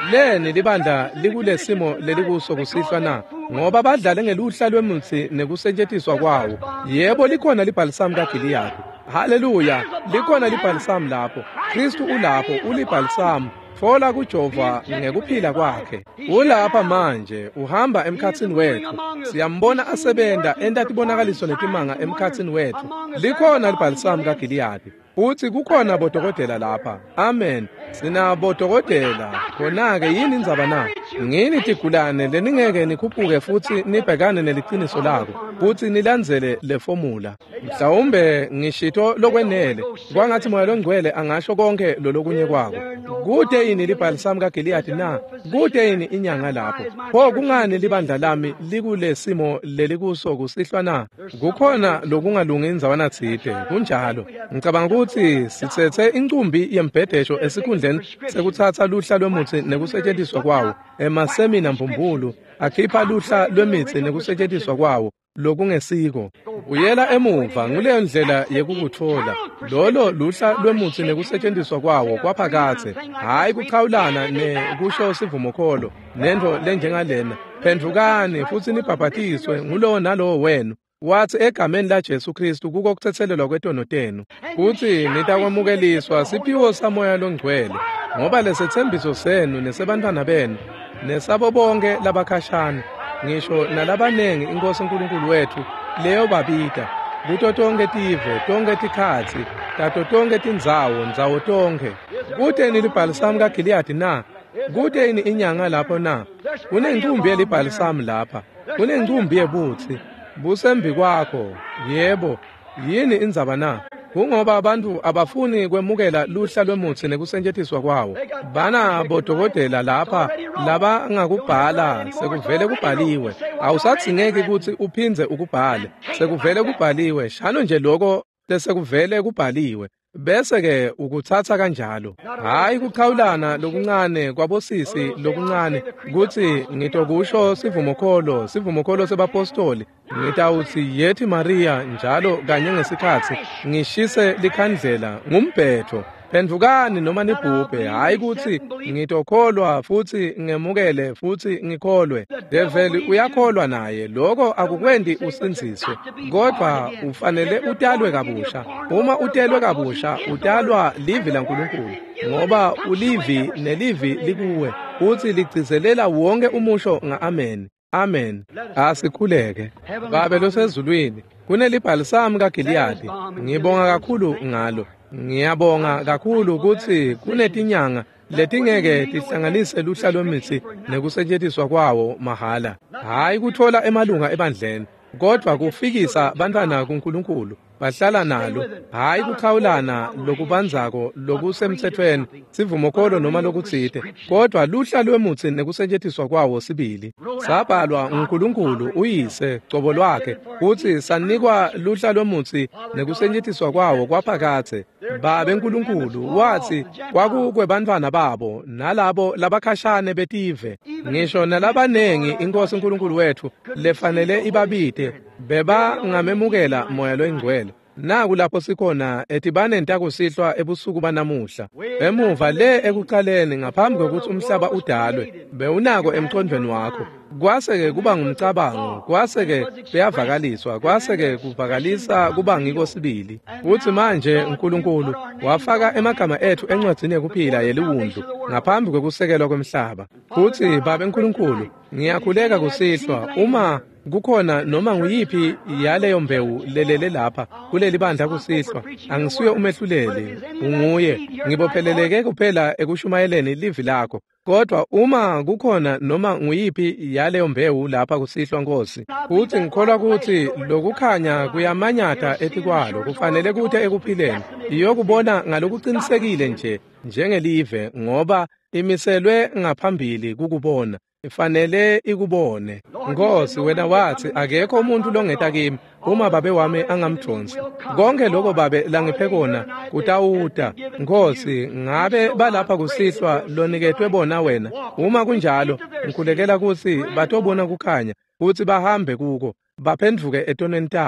leni libandla likulesimo lelikuso kusihlwa na ngoba badlale ngeluhla lwemuthi nekusetshenziswa kwawo. Yebo likhona libhalisamu kaGiliyadi. Haleluya, likhona libhalisamu lapho. Kristu ulapho ulibhalisamu. Fola kuJehova ngekuphila kwakhe. Ulapha manje uhamba emkhathini wethu. Siyambona asebenda entatibonakaliso netimanga emkhathini wethu. Likhona libhalisamu kaGiliyadi. Futhi kukhona bodokotela lapha. Amen. Sinabodokotela. Khona-ke yini indzaba na? Ngini tigulane leningeke nikhuphuke futhi nibhekane neliqiniso lako. Futhi nilandzele le formula. Mhlawumbe ngishito lokwenele. Kwangathi moya longcwele angasho konke lolokunye kwako. Kude yini libhalisamu kaGiliyadi na? Kude yini inyanga lapho? Pho kungani libandla lami likule simo lelikuso kusihlwa na? Kukhona lokungalungi indzawana thide. Kunjalo. Ngicabanga ukuthi sithethe incumbi yembhedesho esikhundleni sekuthatha luhla lwemuthi nekusetshenziswa kwawo. Emasemina mbumbulu akhipha luhla lwemithi nekusetshenziswa kwawo. Lokungesiko uyela emuva nguleyo ndlela yekukuthola lolo luhla lwemuthi nekusetshenziswa kwawo kwaphakathe, hayi kuchawulana nekusho sivumokholo nento lenjengalena. Phendukani futhi nibhabhatiswe ngulowo nalowo wenu wathi egameni laJesu Kristu kuko kuthethelelwa kwetono tenu, futhi nitakwamukeliswa siphiwo samoya longcwele, ngoba lesethembiso senu nesebantwana benu nesabo bonke labakhashana, ngisho nalabanengi inkosi uNkulunkulu wethu leyo babita kuto tonke tive tonke tikhatsi tato tonke tindzawo ndzawo tonke. Kude ni libhalisamu kaGiliyadi na? Kude yini inyanga lapho na? Kunencumbi yelibhalisamu lapha, kunencumbi yebuthi busembi kwakho. Yebo, yini indzaba na? Kungoba abantu abafuni kwemukela luhla lwemuthi nekusetshenziswa kwawo. Bana bodokotela lapha laba ngakubhala sekuvele kubhaliwe. Awusathingeki ukuthi uphindze ukubhale. Sekuvele kubhaliwe. Shano nje lokho lesekuvele kubhaliwe. Bese ke ukuthatha kanjalo. Hayi kuchawulana lokuncane kwabosisi lokuncane kuthi ngitokusho sivumokholo sebapostoli. Ngitawuthi yethi Maria njalo kanye ngesikhathi ngishise likhandlela ngumbhetho. Phendukani noma nibhubhe, hayi kuthi ngitokholwa futhi ngemukele futhi ngikholwe. Develi uyakholwa naye, lokho akukwendi usinziswe, kodwa ufanele utalwe kabusha. Uma utelwe kabusha utalwa livi laNkulunkulu, ngoba ulivi nelivi likuwe uthi ligcizelela wonke umusho nga-amen. Amen. Asikhuleke. Babe losezulwini, kunelibhalisamu kaGiliyadi. Ngibonga kakhulu ngalo. Ngiyabonga kakhulu ukuthi kunetinyanga letingeke tihlanganise luhla lwemithi nekusetshenziswa kwawo mahala. Hayi kuthola emalunga ebandleni, kodwa kufikisa bantwana kuNkulunkulu bahlala nalo, hayi kuchawulana lokubanzako lokusemthethweni sivumokholo noma lokutsite, kodwa luhla lwemuthi nekusetshenziswa kwawo sibili. Sabhalwa uNkulunkulu uyise cobo lwakhe ukuthi sanikwa luhla lwemuthi nekusetshenziswa kwawo kwaphakathe. Babe uNkulunkulu wathi kwakukwe bantwana babo nalabo labakhashane betive, ngisho nalabanengi inkosi uNkulunkulu wethu lefanele ibabite beba ngamemukela moya loyingcwele. Naku lapho sikhona etibane ntakusihlwa ebusuku banamuhla. Emuva le ekuqaleni ngaphambi kokuthi umhlaba udalwe bewunako emqondweni wakho. Kwaseke kuba ngumcabango, kwaseke beyavakaliswa, kwaseke kuvakalisa kuba ngiko sibili. Futhi manje uNkulunkulu wafaka emagama ethu encwadini yokuphila yeliwundlu ngaphambi kokusekelwa kwemhlaba. Futhi babe uNkulunkulu, ngiyakhuleka kusihlwa uma kukhona noma nguyiphi yaleyo mbewu lelele lapha kuleli bandla kusihlwa, angisuye umehluleli, unguye. Ngibopheleleke kuphela ekushumayeleni livi lakho, kodwa uma kukhona noma nguyiphi yaleyo mbewu lapha kusihlwa Nkosi, futhi ngikholwa ukuthi lokukhanya kuyamanyata etikwalo kufanele kuthe ekuphileni iyokubona ngalokuqinisekile nje njengelive, ngoba imiselwe ngaphambili kukubona, ifanele ikubone. Nkosi wena wathi akekho umuntu longeta kimi uma babe wami angamjonsi. Konke lokho babe langiphe kona kutawuta. Nkosi ngabe balapha kusihlwa loniketwe bona wena. Uma kunjalo ngikhulekela ukuthi batobona kukhanya ukuthi bahambe kuko baphenduke etoneni tabo.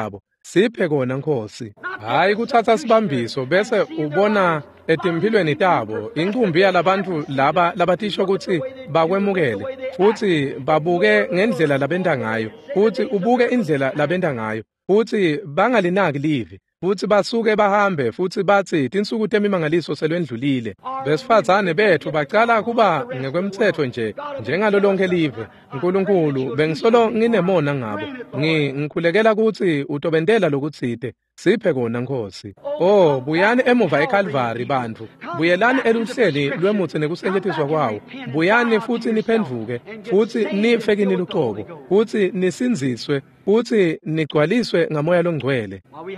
siphe kona Nkosi. Hayi kuthatha sibambiso bese ubona etimpilweni tabo inkumbi yalabantu laba labatisho ukuthi bakwemukele futhi babuke ngendlela labenda ngayo futhi ubuke indlela labenda ngayo futhi bangalinaki livi futhi basuke bahambe futhi bathi insuku temimangaliso selwendlulile. Besifazane bethu baqala kuba ngekwemthetho nje njengalo lonke live. Nkulunkulu bengisolo nginemona ngabo ngikhulekela ukuthi utobendela lokutsite siphe kona Nkosi. Oh buyani emuva eCalvary bantu, buyelani eluhleli lwemuthi nekusentshentiswa kwawo, buyani futhi niphenduke futhi nife kini luqobo futhi nisinziswe futhi nigcwaliswe ngamoya longcwele.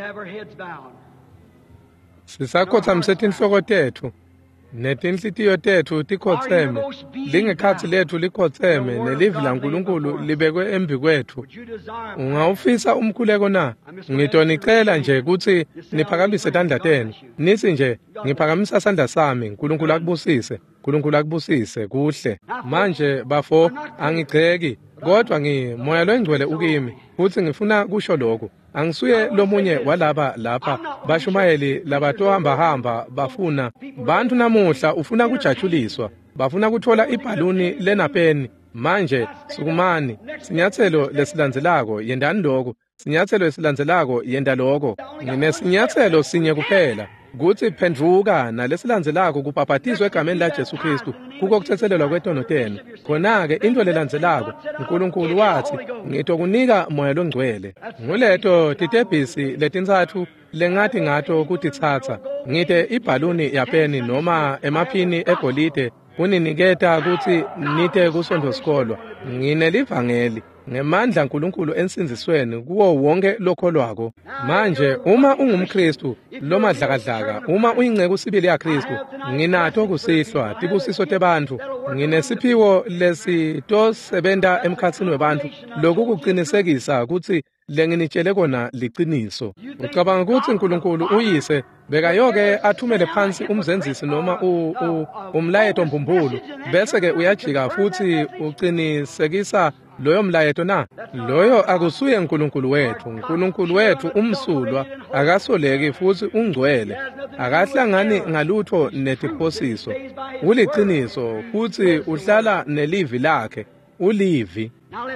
Sisakhothamisa inhloko tethu netinhlitiyo tethu tikhotheme, lingekhathi lethu likhotheme nelivi laNkulunkulu libekwe embi kwethu. Ungawufisa umkhuleko na? Ngitonicela nje ukuthi niphakamise tandla tenu nithi nje ngiphakamisa sandla sami, Nkulunkulu akubusise, Nkulunkulu akubusise kuhle. Manje bafo angigceki kodwa ngimoya lwengcwele ukimi futhi ngifuna kusho lokho. Angisuye lomunye walaba lapha bashumayeli labatohamba bafuna bantu namuhla ufuna kujatshuliswa, bafuna kuthola ibhaluni lenapeni. Manje sukumani, sinyathelo lesilandzelako yendani lokho, sinyathelo lesilandzelako yenda lokho. Nginesinyathelo sinye kuphela, kuthi phendvuka nalesilandzelako kubhabhatizwe egameni la Jesu Kristu kuko kuthethelelwa kwetono tenu. Khona-ke into lelandzelako uNkulunkulu wathi ngitokunika moya longcwele. Nguleto titebhisi letintsathu lengathi ngato kutitsatsa ngite ibhaluni yapeni noma emaphini egolide kuniniketa ukuthi nite kusondosikolo. Nginelivangeli ngemandla Nkulunkulu ensinzisweni kuwo wonke lokholwako. Manje uma ungumKristu lomadlakadlaka, uma uyingceke sibili yaKristu, nginato kusihlwa tibusiso tebantu, nginesiphiwo lesitosebenta emkhatsini webantu lokukuqinisekisa ukuthi lenginitshele kona liqiniso. Ucabanga ukuthi uNkulunkulu uyise bekayoke athumele phansi umzenzisi noma umlayeto mbumbulu bese ke uyajika futhi uqinisekisa loyo mlayeto na? Loyo akusuye uNkulunkulu wethu. uNkulunkulu wethu umsulwa, akasoleki futhi ungcwele, akahlangani ngalutho netiphosiso, uliqiniso futhi uhlala nelivi lakhe, ulivi.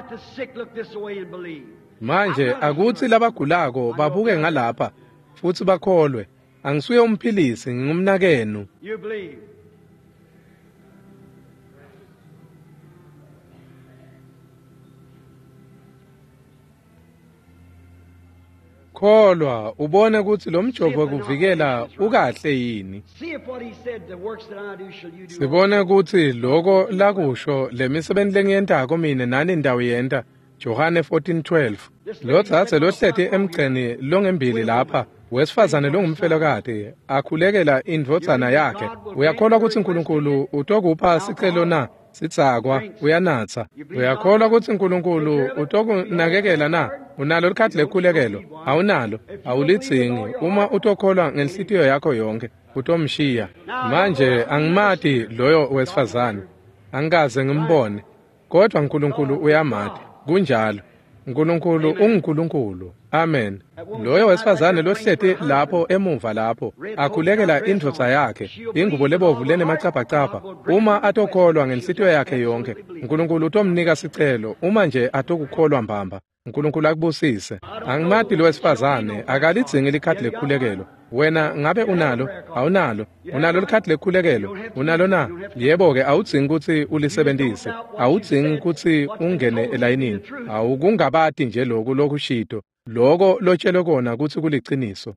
Manje akuthi labagulako babuke ngalapha futhi bakholwe. Angisuye umphilisi, ngingumnakenu. Kholwa ubone ukuthi lo mjovo kuvikela ukahle yini. Sibone ukuthi lokho lakusho lemisebenzi lengiyentako mina nani indawo yenta. Johane 14:12. Lo thathe lohlethe emgceni longembili lapha wesifazane longumfelokade akhulekela indvodzana yakhe. Uyakholwa ukuthi uNkulunkulu utokupha sicelo na? Sitsakwa uyanatha. Uyakholwa ukuthi uNkulunkulu utokunakekela na? Unalo likhathi lekhulekelo? Awunalo, awulidzingi. Uma utokholwa ngenhlitiyo yakho yonke utomshiya. Manje angimati loyo wesifazane, angikaze ngimbone, kodwa uNkulunkulu uyamati. Kunjalo uNkulunkulu unguNkulunkulu. Amen. Loyo wesifazane lohlethe lapho emuva lapho akhulekela indvodza yakhe ingubo lebovu lenemacapacapa. Uma atokholwa ngenhlitiyo yakhe yonke uNkulunkulu utomnika sicelo. Uma nje atokukholwa mbamba uNkulunkulu akubusise. Angimati lo wesifazane akalidzingi likhathi lekhulekelo. Wena ngabe unalo? Awunalo? Unalo likhathi lekhulekelo? Unalo na? Yebo-ke awudzingi ukuthi ulisebenzise, awudzingi ukuthi ungene elayinini, awukungabati nje lokushido lokho lotshele kona ukuthi kuliciniso,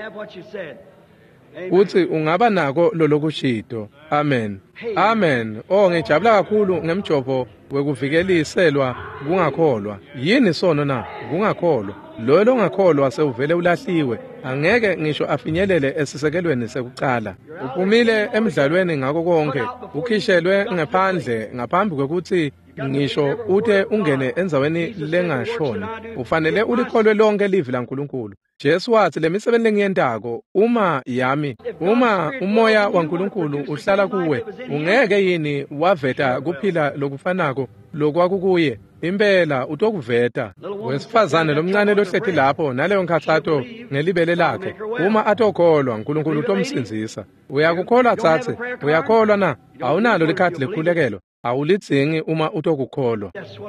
uthi ungaba nako lokushido. Amen. Amen. Ngijabula kakhulu ngemjovo wekuvikeliselwa kungakholwa. Yini sono na? Kungakholwa. Lo longakholwa sewuvele ulahliwe, angeke ngisho afinyelele esisekelweni sekucala. Uphumile emidlalweni ngako konke, ukhishelwe ngaphandle ngaphambi kwekuthi ngisho uthe ungene enzaweni lengashona. Ufanele ulikholwe lonke livi laNkulunkulu. Jesu wathi lemisebenzi engiyentako uma yami, uma umoya waNkulunkulu uhlala kuwe, ungeke yini waveta kuphila lokufanako lokwakukuye impela utokuveta wesifazane lomncane lohlethi lapho naleyo nkathato ngelibele lakhe uma atokholwa uNkulunkulu utomsinzisa uyakukholwa tsatse uyakholwa na awunalo likhadi lekhulekelo awulidzingi uma utokukholwa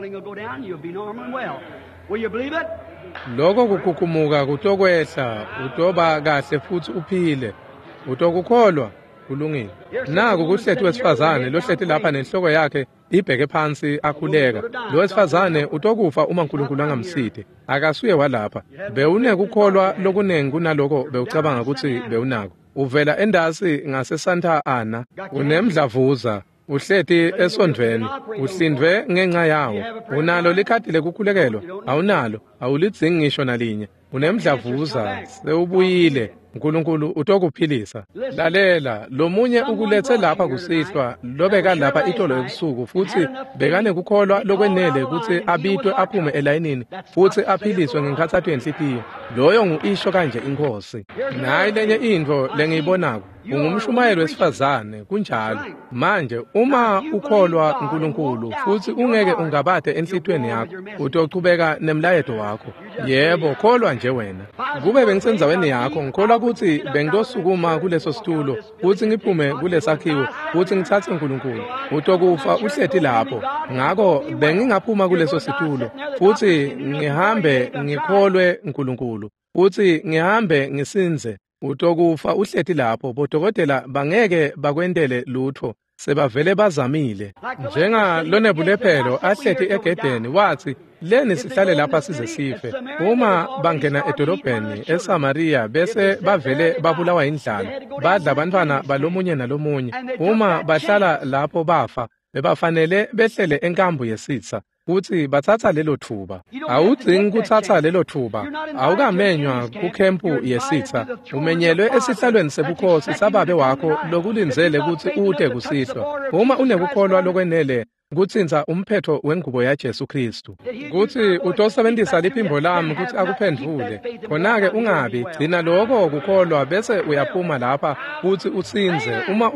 lokho kukhukumuka kutokwehla utoba kahle futhi uphile utokukholwa kulungile naku kuhlethi wesifazane lohlethi lapha nenhloko yakhe ibheke phansi akhuleka lo wesifazane utokufa uma uNkulunkulu angamsidi akasuye walapha bewunekukholwa lokunengi kunaloko bewucabanga ukuthi bewunako uvela endasi ngaseSanta Ana unemdlavuza uhlethi esondweni uhlindwe ngenxa yawo unalo likhadi lekukhulekelwa awunalo awulidzingi ngisho nalinye unemdlavuza sewubuyile uNkulunkulu utokuphilisa lalela lomunye ukulethe lapha kusihlwa lobeka lapha itolo ebusuku futhi bekane kukholwa lokwenele ukuthi abitwe aphume elayinini futhi aphiliswe ngenkathatho yenhliziyo loyo nguisho kanje inkosi nayi lenye into lengiyibonako ungumshumayeli wesifazane kunjalo manje uma ukholwa uNkulunkulu futhi ungeke ungabathe enhlitweni yakho utochubeka nemlayeto wakho yebo kholwa nje wena kube bengisenzaweni yakho ngikholwa ukuthi bengitosukuma kuleso situlo futhi ngiphume kulesakhiwo futhi ngithathe uNkulunkulu utokufa uhlethi lapho ngakho bengingaphuma kuleso situlo futhi ngihambe ngikholwe uNkulunkulu futhi ngihambe ngisinze utokufa uhlethi lapho bodokotela bangeke bakwendele lutho sebavele bazamile njenga lonebulephelo ahlethi egedeni wathi leni sihlale lapha size sife uma bangena edolobheni eSamaria bese bavele babulawa indlala badla abantwana balomunye nalomunye uma bahlala lapho bafa bebafanele behlele enkambu yesitha kuthi bathatha lelo thuba awudzingi kuthatha lelo thuba awukamenywa kukhempu yesitha umenyelwe esihlalweni sebukhosi sababe wakho lokulinzele ukuthi ude kusihlwa uma unekukholwa lokwenele kutsinza umphetho wengubo yaJesu Kristu kuthi utosebenzisa liphimbo lami ukuthi akuphendvule khona-ke ungabi gcina lokho kukholwa bese uyaphuma lapha ukuthi utsinze uma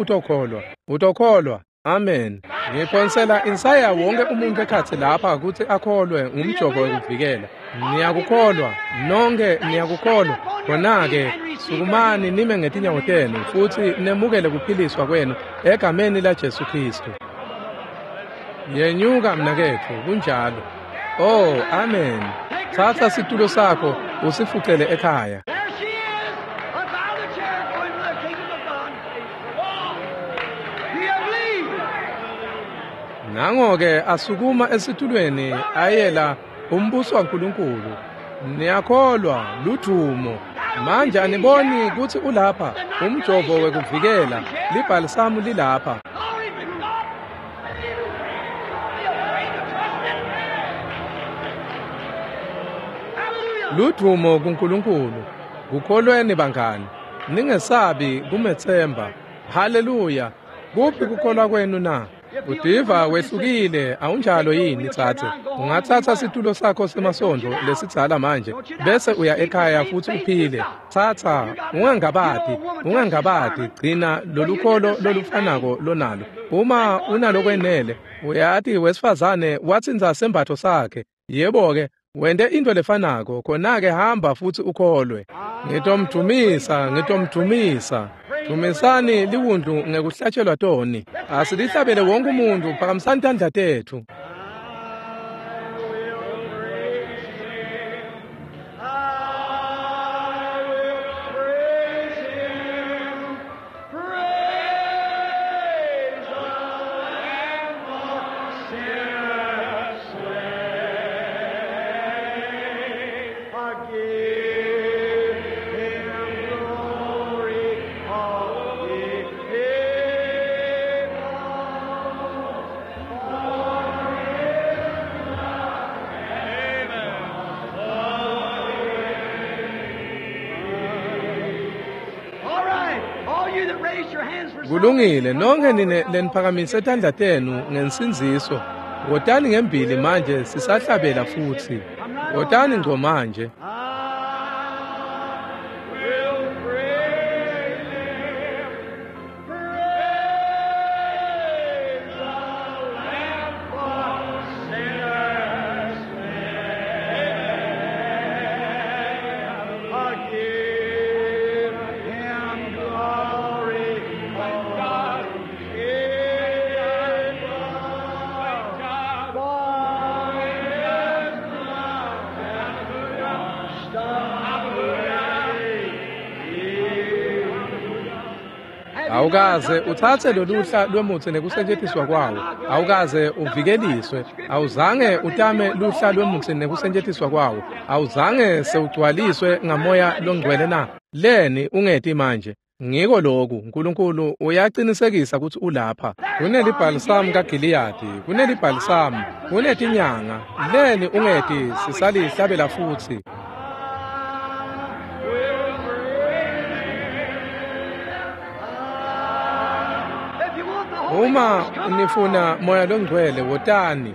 utokholwa amen ngiphonsela insaya wonke umuntu ekhathi lapha ukuthi akholwe ngumjovo wokuvikela niyakukholwa nonke niyakukholwa khona-ke sukumani nime ngetinyawo tenu futhi nemukele kuphiliswa kwenu egameni laJesu Kristu yenyuka mnakethu kunjalo oh amen thatha situlo sakho usifuqele ekhaya nango-ke asukuma esitulweni ayela umbuso waNkulunkulu niyakholwa ludumo manje aniboni ukuthi ulapha umjovo wekuvikela libhalisamu lilapha ludumo kuNkulunkulu kukholweni bangani ningesabi kumethemba haleluya kuphi kukholwa kwenu na udiva wehlukile awunjalo yini thathe ungathatha situlo sakho semasondo lesitsala manje bese uya ekhaya futhi uphile thatha ungangabadi gcina lolukholo lolufanako lonalo uma unalokwenele uyathi wesifazane watsinza sembatho sakhe yebo-ke wende into lefanako khona-ke hamba futhi ukholwe ngitomdumisa dumisani liwundlu ngekuhlatshelwa toni asilihlabele wonke umuntu phakamisani tandla tethu kulungile nonke nine leniphakamise tandla tenu ngensinziso wotani ngembili manje sisahlabela futhi wotani ngco manje awukaze uthathe loluhla lwemuthi nekusetshenziswa kwawo, awukaze uvikeliswe, awuzange utame luhla lwemuthi nekusetshenziswa kwawo, awuzange sewugcwaliswe ngamoya longcwele na. Leni ungeti manje. Ngiko lokhu uNkulunkulu uyaqinisekisa ukuthi ulapha. Kunelibhalisamu kaGiliyadi, kunelibhalisamu, kunetinyanga. Leni ungeti sisalihlabela futhi. Uma nifuna moya longcwele wotani.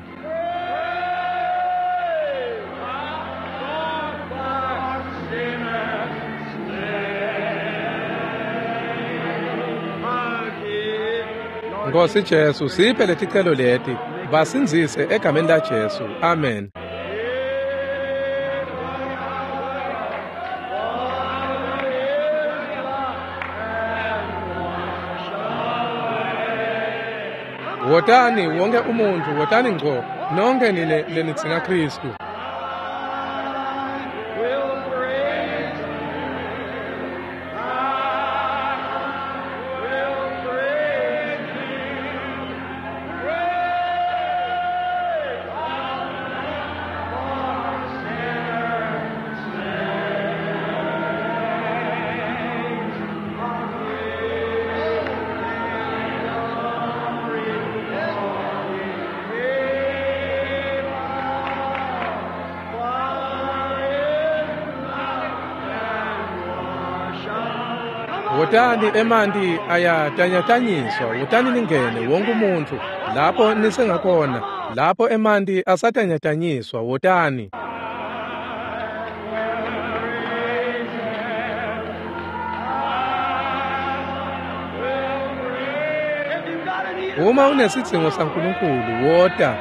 Nkosi Jesu siphe leticelo leti, basinzise egameni la Jesu. Amen. Wotani wonke umuntu, wotani ngqo, nonke nine lenitsinga Kristu. Wotani emanti ayatanyatanyiswa, wotani ningene wonke umuntu lapho nisengakhona, lapho emanti asatanyatanyiswa, wotani. Uma unesidingo saNkulunkulu wota.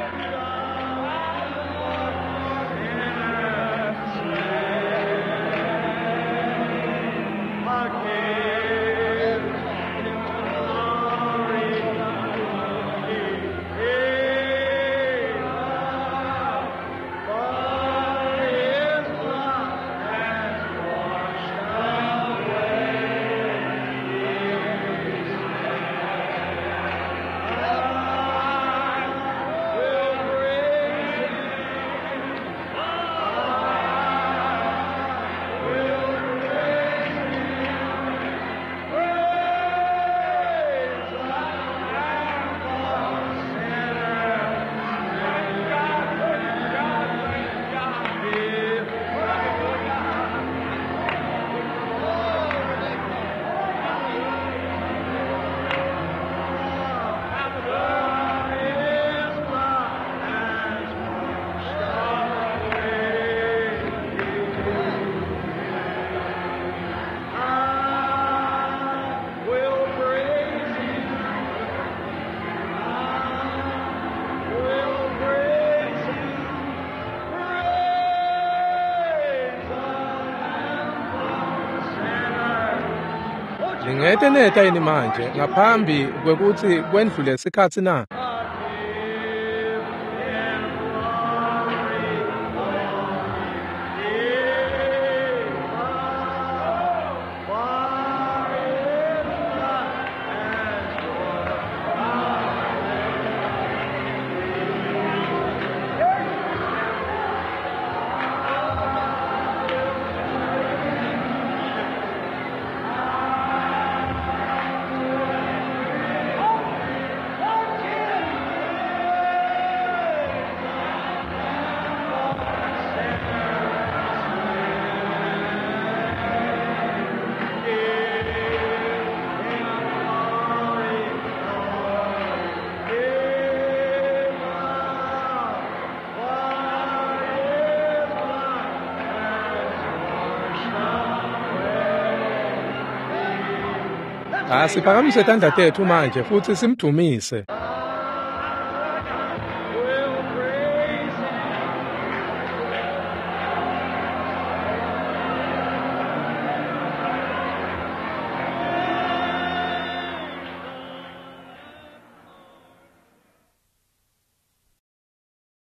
Ngingeteneta yini manje ngaphambi kwekuthi kwendlule isikhathi na? Asiphakamise tandla tethu manje futhi simdumise.